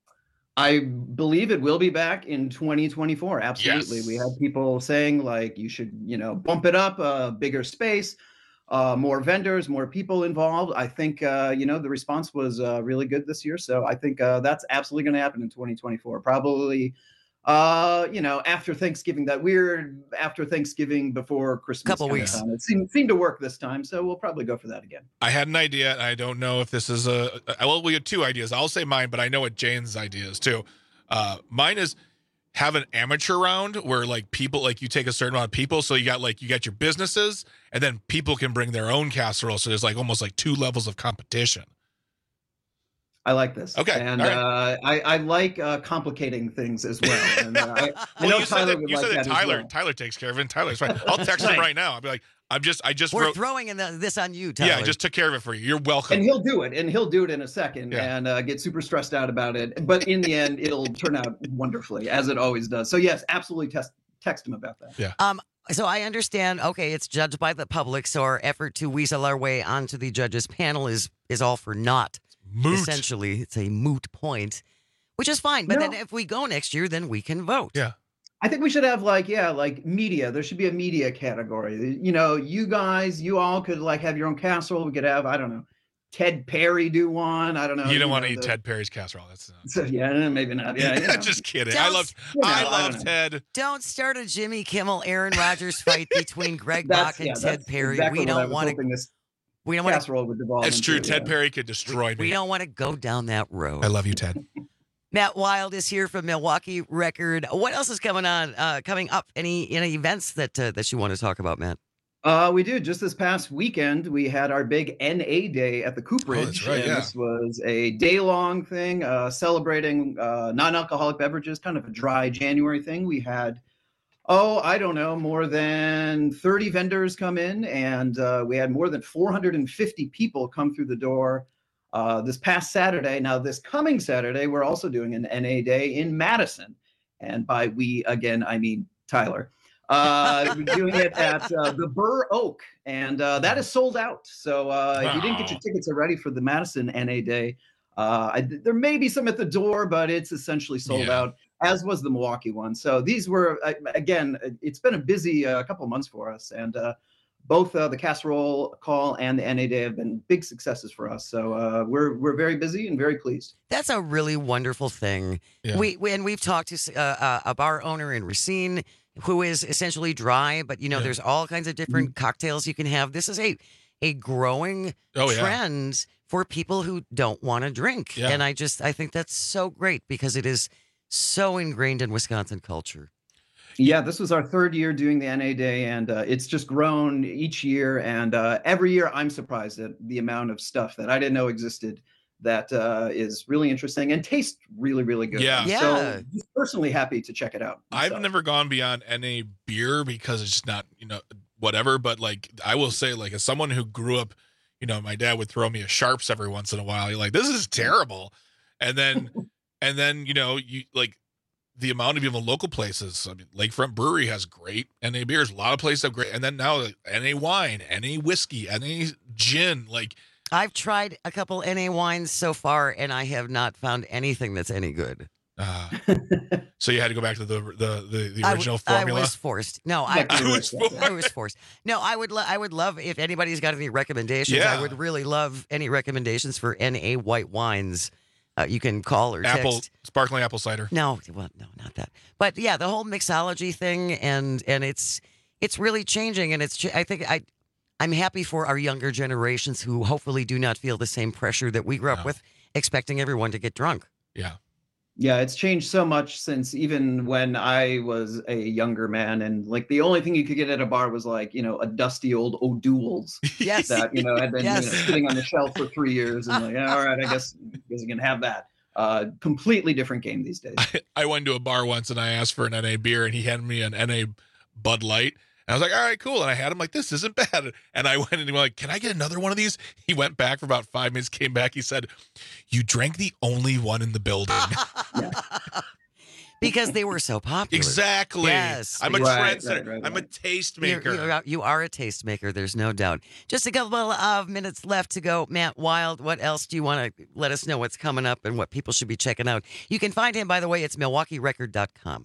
I believe it will be back in twenty twenty-four. Absolutely. Yes. We had people saying like you should, you know, bump it up, uh, bigger space, uh, more vendors, more people involved. I think, uh, you know, the response was uh, really good this year. So I think uh, that's absolutely going to happen in twenty twenty-four. Probably, uh, you know, after Thanksgiving, that weird after Thanksgiving before Christmas. Couple kind of weeks. time. It seemed, seemed to work this time. So we'll probably go for that again. I had an idea. And I don't know if this is a. Well, we had two ideas. I'll say mine, but I know what Jane's idea is too. Uh, mine is have an amateur round where like people like you take a certain amount of people, so you got like you got your businesses, and then people can bring their own casserole. So there's like almost like two levels of competition. I like this. Okay, And all right. uh, I, I like uh, complicating things as well. And, uh, I, I Well, know you said Tyler that, would you like said that that as Tyler well. Tyler takes care of it. And Tyler's fine. I'll text him Right. right now. I'll be like, I'm just I just We're wrote. throwing in the, this on you, Tyler. Yeah, I just took care of it for you. You're welcome. And he'll do it, and he'll do it in a second, Yeah. and uh, get super stressed out about it. But in the end, it'll turn out wonderfully, as it always does. So yes, absolutely, test, text him about that. Yeah. Um, so I understand, okay, it's judged by the public, so our effort to weasel our way onto the judges panel is is all for naught. Moot. Essentially, it's a moot point, which is fine. But No. then if we go next year, then we can vote. Yeah. I think we should have like, yeah, like media. There should be a media category. You know, you guys, you all could like have your own casserole. We could have, I don't know, Ted Perry do one. I don't know. You don't want know, to eat the- Ted Perry's casserole. That's not. So, yeah, maybe not. Yeah, you know. Just kidding. Don't- I love you know, I I love don't know. Ted. Don't start a Jimmy Kimmel, Aaron Rodgers fight between Greg That's- Bach and yeah, Ted that's Perry. exactly we what I don't was want to. hoping this We don't want to. casserole would devolve It's true. into, Ted yeah. Perry could destroy me. We don't want to go down that road. I love you, Ted. Matt Wild is here from Milwaukee Record. What else is coming on? Uh, coming up? Any any events that uh, that you want to talk about, Matt? Uh, we do. Just this past weekend, we had our big N A Day at the Cooperage. Oh, that's right, and yeah. This was a day-long thing uh, celebrating uh, non-alcoholic beverages, kind of a dry January thing. We had, oh, I don't know, more than thirty vendors come in, and uh, we had more than four hundred fifty people come through the door uh, this past Saturday. Now, this coming Saturday, we're also doing an N A Day in Madison. And by we, again, I mean Tyler. Uh, we're doing it at uh, the Burr Oak, and uh, that is sold out. So uh, if you didn't get your Wow. tickets already for the Madison N A Day, uh, I, there may be some at the door, but it's essentially sold Yeah. out, as was the Milwaukee one. So these were, uh, again, it's been a busy uh, couple of months for us, and uh, both uh, the Casserole Call and the N A Day have been big successes for us. So uh, we're we're very busy and very pleased. That's a really wonderful thing. Yeah. We, we and we've talked to uh, uh, a bar owner in Racine who is essentially dry, but you know, Yeah. there's all kinds of different cocktails you can have. This is a a growing Oh, yeah. trend for people who don't want to drink, Yeah. and I just I think that's so great because it is so ingrained in Wisconsin culture. Yeah, this was our third year doing the N A Day, and uh, it's just grown each year. And uh, every year, I'm surprised at the amount of stuff that I didn't know existed that uh, is really interesting and tastes really, really good. Yeah. Yeah. So just personally happy to check it out. I've myself. never gone beyond N A beer because it's just not, you know, whatever. But like, I will say, like, as someone who grew up, you know, my dad would throw me a Sharps every once in a while. You're like, this is terrible. And then, and then, you know, you like the amount of even local places. I mean, Lakefront Brewery has great N A beers. A lot of places have great. And then now like, N A wine, N A whiskey, N A gin, like, I've tried a couple N A wines so far, and I have not found anything that's any good. Uh, so you had to go back to the the the, the I original w- formula. I was forced. No, I, I was forced. I was forced. No, I would. Lo- I would love if anybody's got any recommendations. Yeah. I would really love any recommendations for N A white wines. Uh, you can call or Apple text. sparkling apple cider. No, well, no, not that. But yeah, the whole mixology thing, and and it's it's really changing, and it's. ch- I think I. I'm happy for our younger generations who hopefully do not feel the same pressure that we grew up No. with, expecting everyone to get drunk. Yeah. Yeah, it's changed so much since even when I was a younger man, and like the only thing you could get at a bar was like, you know, a dusty old O'Doul's Yes. that, you know, had been Yes. you know, sitting on the shelf for three years and like, yeah, all right, I guess, I guess you can have that. Uh, completely different game these days. I went to a bar once and I asked for an N A beer and he handed me an N A Bud Light. And I was like, all right, cool. And I had him like, this isn't bad. And I went and he was like, can I get another one of these? He went back for about five minutes, came back. He said, you drank the only one in the building. Because they were so popular. Exactly. Yes. I'm a Right, trendsetter. right, right, I'm a right. tastemaker. You're, you're, you are a tastemaker. There's no doubt. Just a couple of minutes left to go. Matt Wild, what else do you want to let us know what's coming up and what people should be checking out? You can find him, by the way, it's milwaukee record dot com.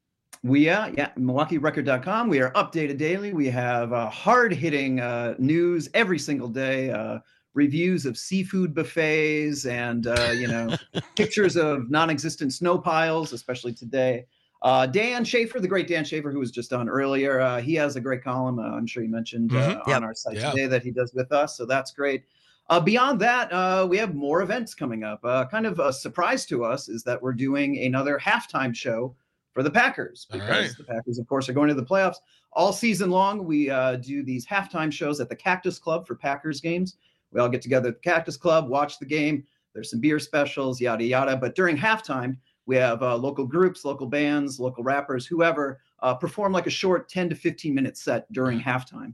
We are, yeah, milwaukee record dot com. We are updated daily. We have uh, hard-hitting uh, news every single day, uh, reviews of seafood buffets and, uh, you know, pictures of non-existent snow piles, especially today. Uh, Dan Schaefer, the great Dan Schaefer, who was just on earlier, uh, he has a great column, uh, I'm sure you mentioned, uh, Mhm. on Yep. our site Yeah. today that he does with us, so that's great. Uh, beyond that, uh, we have more events coming up. Uh, kind of a surprise to us is that we're doing another halftime show for the Packers All because right. the Packers, of course, are going to the playoffs all season long. We uh, do these halftime shows at the Cactus Club for Packers games. We all get together at the Cactus Club, watch the game. There's some beer specials, yada, yada. But during halftime, we have uh, local groups, local bands, local rappers, whoever uh, perform like a short ten to fifteen minute set during halftime.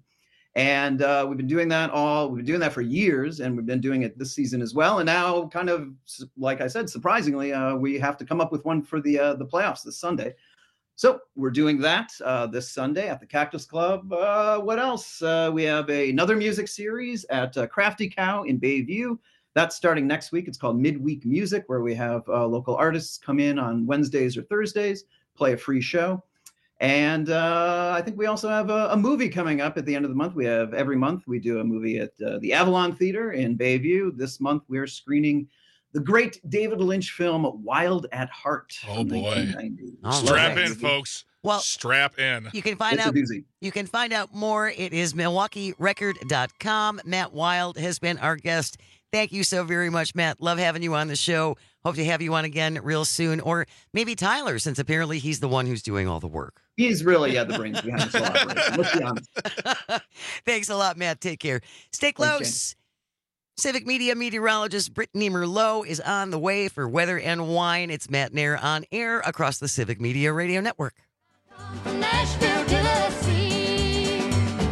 And uh, we've been doing that all, we've been doing that for years, and we've been doing it this season as well. And now, kind of, su- like I said, surprisingly, uh, we have to come up with one for the uh, the playoffs this Sunday. So we're doing that uh, this Sunday at the Cactus Club. Uh, what else? Uh, we have a, another music series at uh, Crafty Cow in Bayview. That's starting next week. It's called Midweek Music, where we have uh, local artists come in on Wednesdays or Thursdays, play a free show. And uh, I think we also have a, a movie coming up at the end of the month. We have every month we do a movie at uh, the Avalon Theater in Bayview. This month we're screening the great David Lynch film Wild at Heart. Oh, from boy. nineteen ninety. All Strap right. in, folks. Well, Strap in. You can find It's a out doozy. you can find out more. It is milwaukee record dot com. Matt Wild has been our guest. Thank you so very much, Matt. Love having you on the show. Hope to have you on again real soon. Or maybe Tyler, since apparently he's the one who's doing all the work. He's really yeah the brains behind this whole operation. Let's be honest. Thanks a lot, Matt. Take care. Stay Thanks, close. Civic Media meteorologist Brittany Merlot is on the way for Weather and Wine. It's Matt Nair on air across the Civic Media Radio Network. From Nashville, Tennessee.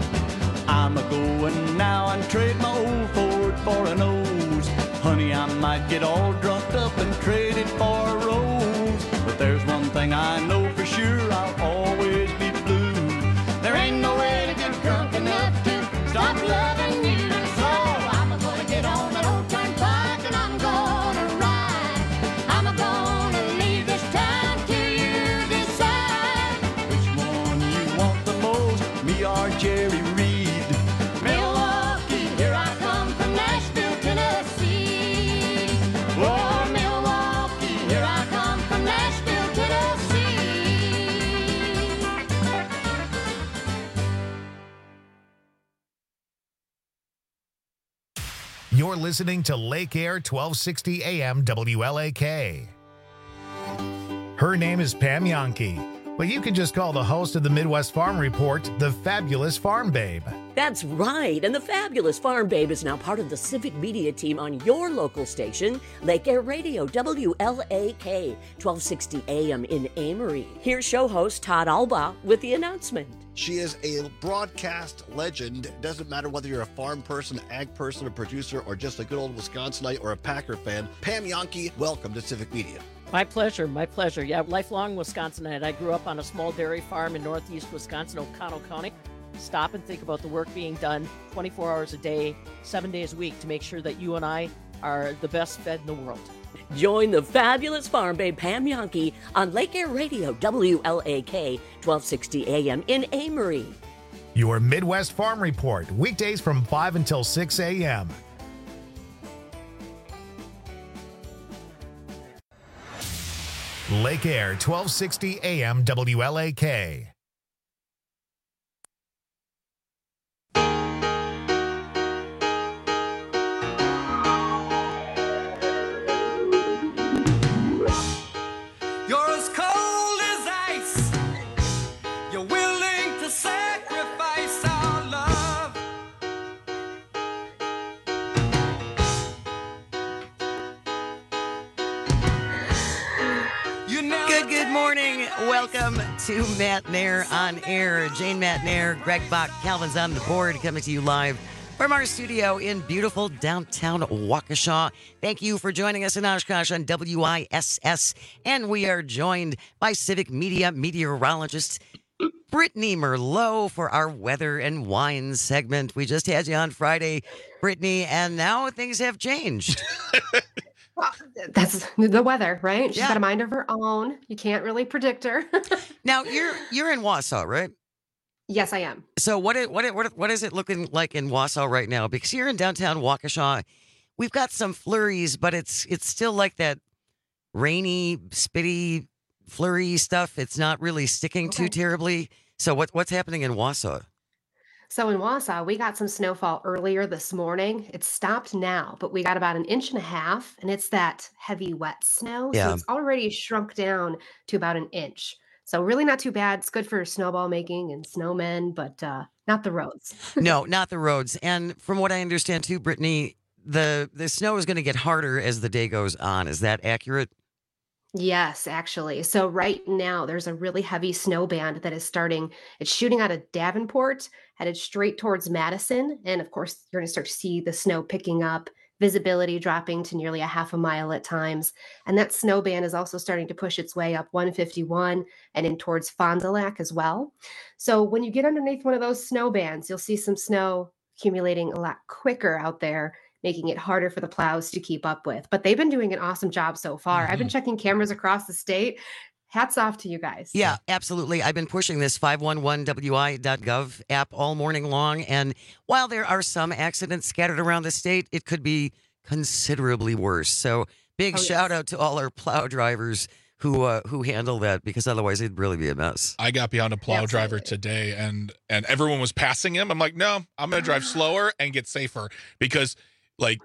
I'm a going now and trade my old Ford for an O's. Honey, I might get all drunk up and trade it for a rose. But there's one thing I know for sure, I'll always be blue. There ain't no way to get drunk enough to stop loving you. So I'm gonna get on that old turnpike and I'm gonna ride. I'm gonna leave this town till you decide which one you want the most, me or Jerry Reed. Milwaukee, here I come from Nashville, Tennessee. Oh, Milwaukee, here I come from Nashville, Tennessee. You're listening to Lake Air twelve sixty A M W L A K. Her name is Pam Yankee, but you can just call the host of the Midwest Farm Report the Fabulous Farm Babe. That's right, and the fabulous Farm Babe is now part of the Civic Media team on your local station, Lake Air Radio, W L A K, twelve sixty A M in Amory. Here's show host Todd Alba with the announcement. She is a broadcast legend. It doesn't matter whether you're a farm person, ag person, a producer, or just a good old Wisconsinite or a Packer fan. Pam Yonke, welcome to Civic Media. My pleasure, my pleasure. Yeah, lifelong Wisconsinite. I grew up on a small dairy farm in northeast Wisconsin, O'Connell County. Stop and think about the work being done twenty-four hours a day, seven days a week to make sure that you and I are the best fed in the world. Join the fabulous Farm Babe Pam Yonke on Lake Air Radio, W L A K, twelve sixty A M in Amory. Your Midwest Farm Report, weekdays from five until six A M Lake Air, twelve sixty A M W L A K. You're as cold as ice. You're willing to sacrifice our love. You know Good, good morning. Welcome to Matt Nair on Air. Jane Matt Nair, Greg Bach, Calvin's on the board, coming to you live from our studio in beautiful downtown Waukesha. Thank you for joining us in Oshkosh on W I S S. And we are joined by Civic Media meteorologist Brittany Merlot for our weather and wine segment. We just had you on Friday, Brittany, and now things have changed. Well, that's the weather, right? She's Yeah. got a mind of her own. You can't really predict her. Now you're you're in Wausau, right? Yes, I am. So what it, what it, what it- what is it looking like in Wausau right now? Because here in downtown Waukesha, we've got some flurries, but it's it's still like that rainy, spitty, flurry stuff. It's not really sticking too Okay. terribly. So what what's happening in Wausau? So in Wausau, we got some snowfall earlier this morning. It's stopped now, but we got about an inch and a half, and it's that heavy, wet snow. Yeah. So it's already shrunk down to about an inch. So really not too bad. It's good for snowball making and snowmen, but uh, not the roads. No, not the roads. And from what I understand too, Brittany, the the snow is going to get harder as the day goes on. Is that accurate? Yes, actually. So right now there's a really heavy snow band that is starting. It's shooting out of Davenport, headed straight towards Madison. And of course, you're going to start to see the snow picking up, visibility dropping to nearly a half a mile at times. And that snow band is also starting to push its way up one fifty-one and in towards Fond du Lac as well. So when you get underneath one of those snow bands, you'll see some snow accumulating a lot quicker out there, making it harder for the plows to keep up with. But they've been doing an awesome job so far. I've been checking cameras across the state. Hats off to you guys. Yeah, absolutely. I've been pushing this five one one W I dot gov app all morning long. And while there are some accidents scattered around the state, it could be considerably worse. So big Oh, yes. shout out to all our plow drivers who uh, who handle that, because otherwise it'd really be a mess. I got behind a plow driver today, and and everyone was passing him. I'm like, no, I'm going to drive slower and get safer, because, like,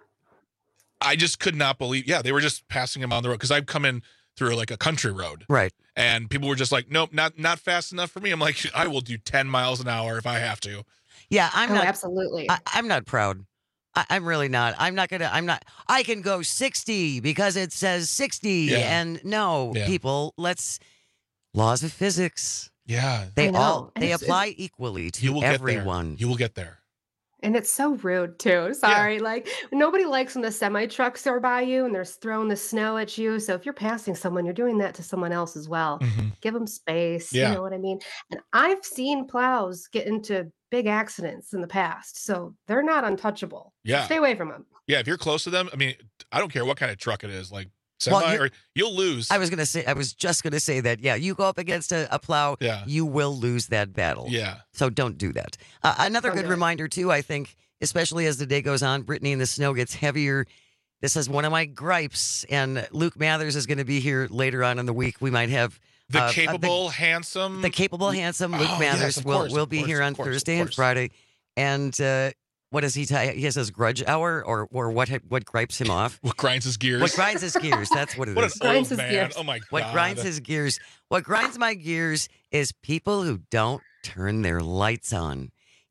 I just could not believe. Yeah, they were just passing him on the road, because I've come in through like a country road, right? And people were just like, nope, not not fast enough for me. I'm like, I will do ten miles an hour if I have to. Yeah, I'm Oh, not absolutely. I, I'm not proud. I, I'm really not. I'm not gonna. I'm not. I can go sixty because it says sixty, Yeah. and no, Yeah. people. Let's laws of physics. Yeah, They I know. all And they it's- apply equally to you will get everyone. there. You will get there. And it's so rude too. Sorry. Like nobody likes when the semi trucks are by you and they're throwing the snow at you. So if you're passing someone, you're doing that to someone else as well. Mhm. Give them space. Yeah. You know what I mean? And I've seen plows get into big accidents in the past. So they're not untouchable. Yeah. Stay away from them. Yeah, if you're close to them, I mean, I don't care what kind of truck it is, like Well, semi, you're- or you'll lose. I was gonna say. I was just gonna say that. Yeah, you go up against a, a plow, Yeah. you will lose that battle. Yeah. So don't do that. Uh, another Don't good do it. reminder too, I think, especially as the day goes on, Brittany, and the snow gets heavier. This is one of my gripes, and Luke Mathers is going to be here later on in the week. We might have The uh, uh, capable, handsome, the capable, handsome Luke Oh, Mathers yes, of will course, will of be course, here of on course, of Thursday and course. Friday. And uh, what does he tie? He has his grudge hour, or or what? What gripes him off? what grinds his gears. What grinds his gears? That's what it is. What an Grinds old his man. gears. Oh my god. What grinds his gears? What grinds my gears is people who don't turn their lights on.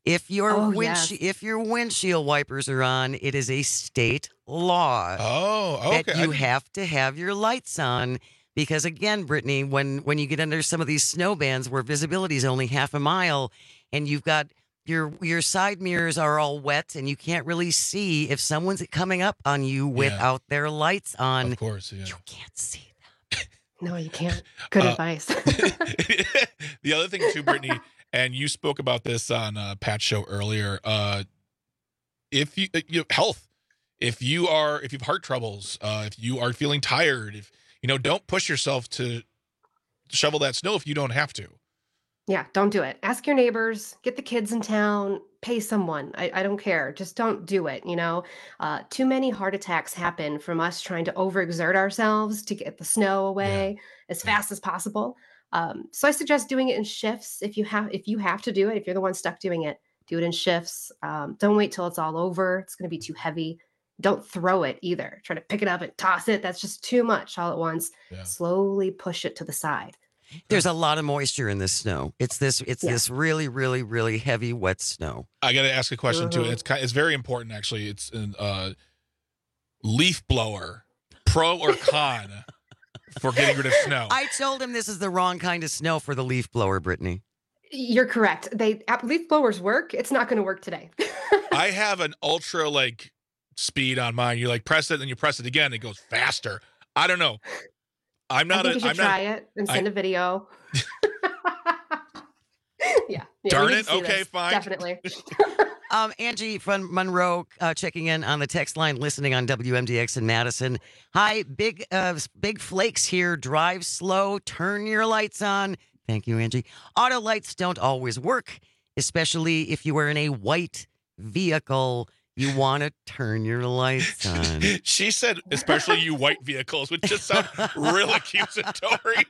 If your Oh, windshield, yes. if your windshield wipers are on, it is a state law. Oh, okay. That you have to have your lights on because, again, Brittany, when when you get under some of these snow bands where visibility is only half a mile, and you've got your your side mirrors are all wet, and you can't really see if someone's coming up on you without their lights on. Of course, yeah. You can't see. No, you can't. Good Uh, advice. The other thing too, Brittany, and you spoke about this on uh, Pat's show earlier. Uh, if you, uh, you health, if you are, if you have heart troubles, uh, if you are feeling tired, if you know, don't push yourself to shovel that snow if you don't have to. Yeah, don't do it. Ask your neighbors, get the kids in town, pay someone. I, I don't care. Just don't do it. You know, uh, too many heart attacks happen from us trying to overexert ourselves to get the snow away as fast as possible. Um, so I suggest doing it in shifts. If you have, if you have to do it, if you're the one stuck doing it, do it in shifts. Um, don't wait till it's all over. It's going to be too heavy. Don't throw it either. Try to pick it up and toss it. That's just too much all at once. Slowly push it to the side. There's a lot of moisture in this snow. It's this. It's Yeah. this really, really, really heavy, wet snow. I got to ask a question too. Mhm. It's kind, it's very important actually. It's an uh, leaf blower, pro or con for getting rid of snow. I told him this is the wrong kind of snow for the leaf blower, Brittany. You're correct. They app- leaf blowers work. It's not going to work today. I have an ultra like speed on mine. You like press it and you press it again. It goes faster. I don't know. I'm not I think a. you should I'm try not. it and I- send a video. yeah, yeah. Darn we it. need to see Okay, this, fine. Definitely. Um, Angie from Monroe uh, checking in on the text line, listening on W M D X in Madison. Hi, big uh, big flakes here. Drive slow. Turn your lights on. Thank you, Angie. Auto lights don't always work, especially if you are in a white vehicle. You want to turn your lights on. She said, especially you white vehicles, which just sound real accusatory.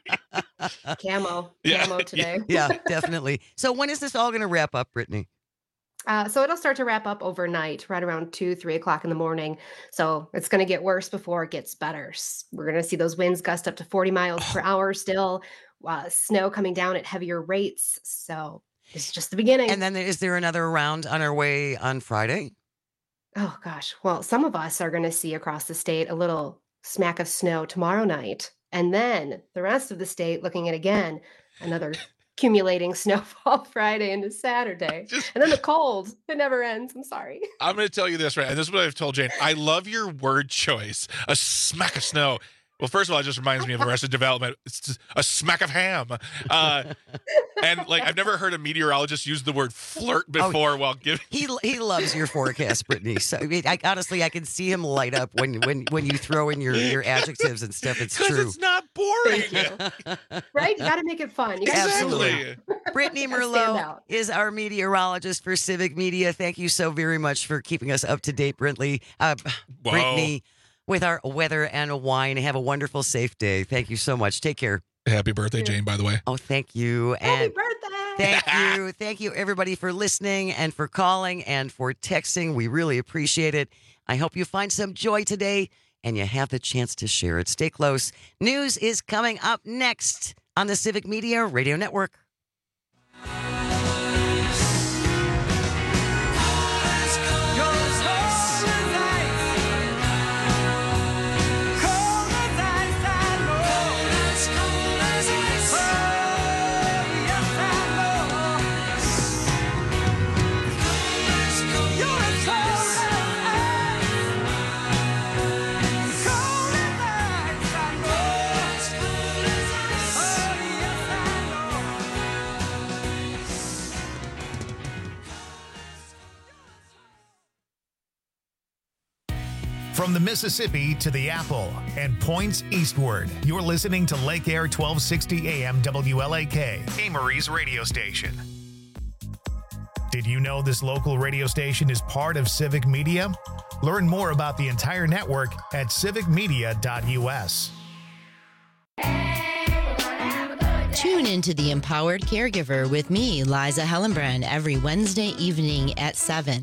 Camo. Yeah. Camo today. Yeah, definitely. So when is this all going to wrap up, Brittany? Uh, so it'll start to wrap up overnight, right around two, three o'clock in the morning. So it's going to get worse before it gets better. S- We're going to see those winds gust up to forty miles per hour still, uh, snow coming down at heavier rates. So it's just the beginning. And then is there another round on our way on Friday? Oh gosh. Well, some of us are going to see across the state a little smack of snow tomorrow night. And then the rest of the state looking at again another accumulating snowfall Friday into Saturday. And then the cold. It never ends. I'm sorry. I'm going to tell you this, right? And this is what I've told Jane. I love your word choice. A smack of snow. Well, first of all, it just reminds me of Arrested Development. It's just a smack of ham. Uh, and like, I've never heard a meteorologist use the word flirt before while giving. He he loves your forecast, Brittany. So I, mean, I honestly, I can see him light up when when when you throw in your your adjectives and stuff. It's Because true. it's not boring. Right? You got to make it fun. You gotta Absolutely. Brittany Gotta stand Merlot out. is our meteorologist for Civic Media. Thank you so very much for keeping us up to date, Brintley. Uh, Whoa. Brittany, with our weather and wine. Have a wonderful, safe day. Thank you so much. Take care. Happy birthday, Jane, by the way. Oh, thank you. Happy And birthday. thank you. Thank you, everybody, for listening and for calling and for texting. We really appreciate it. I hope you find some joy today and you have the chance to share it. Stay close. News is coming up next on the Civic Media Radio Network. From the Mississippi to the Apple and points eastward, you're listening to Lake Air twelve sixty A M W L A K, Amory's radio station. Did you know this local radio station is part of Civic Media? Learn more about the entire network at civic media dot U S. Tune into The Empowered Caregiver with me, Liza Hellenbrand, every Wednesday evening at seven.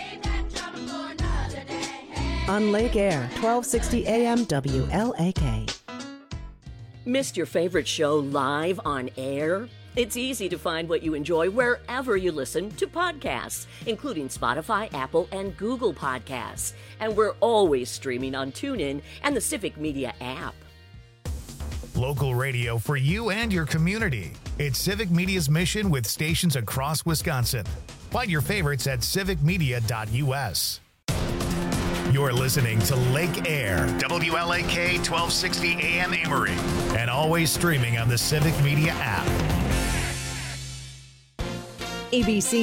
On Lake Air, twelve sixty A M W L A K. Missed your favorite show live on air? It's easy to find what you enjoy wherever you listen to podcasts, including Spotify, Apple, and Google Podcasts. And we're always streaming on TuneIn and the Civic Media app. Local radio for you and your community. It's Civic Media's mission with stations across Wisconsin. Find your favorites at civic media dot u s. You're listening to Lake Air, W L A K twelve sixty A M Amory, and always streaming on the Civic Media app. A B C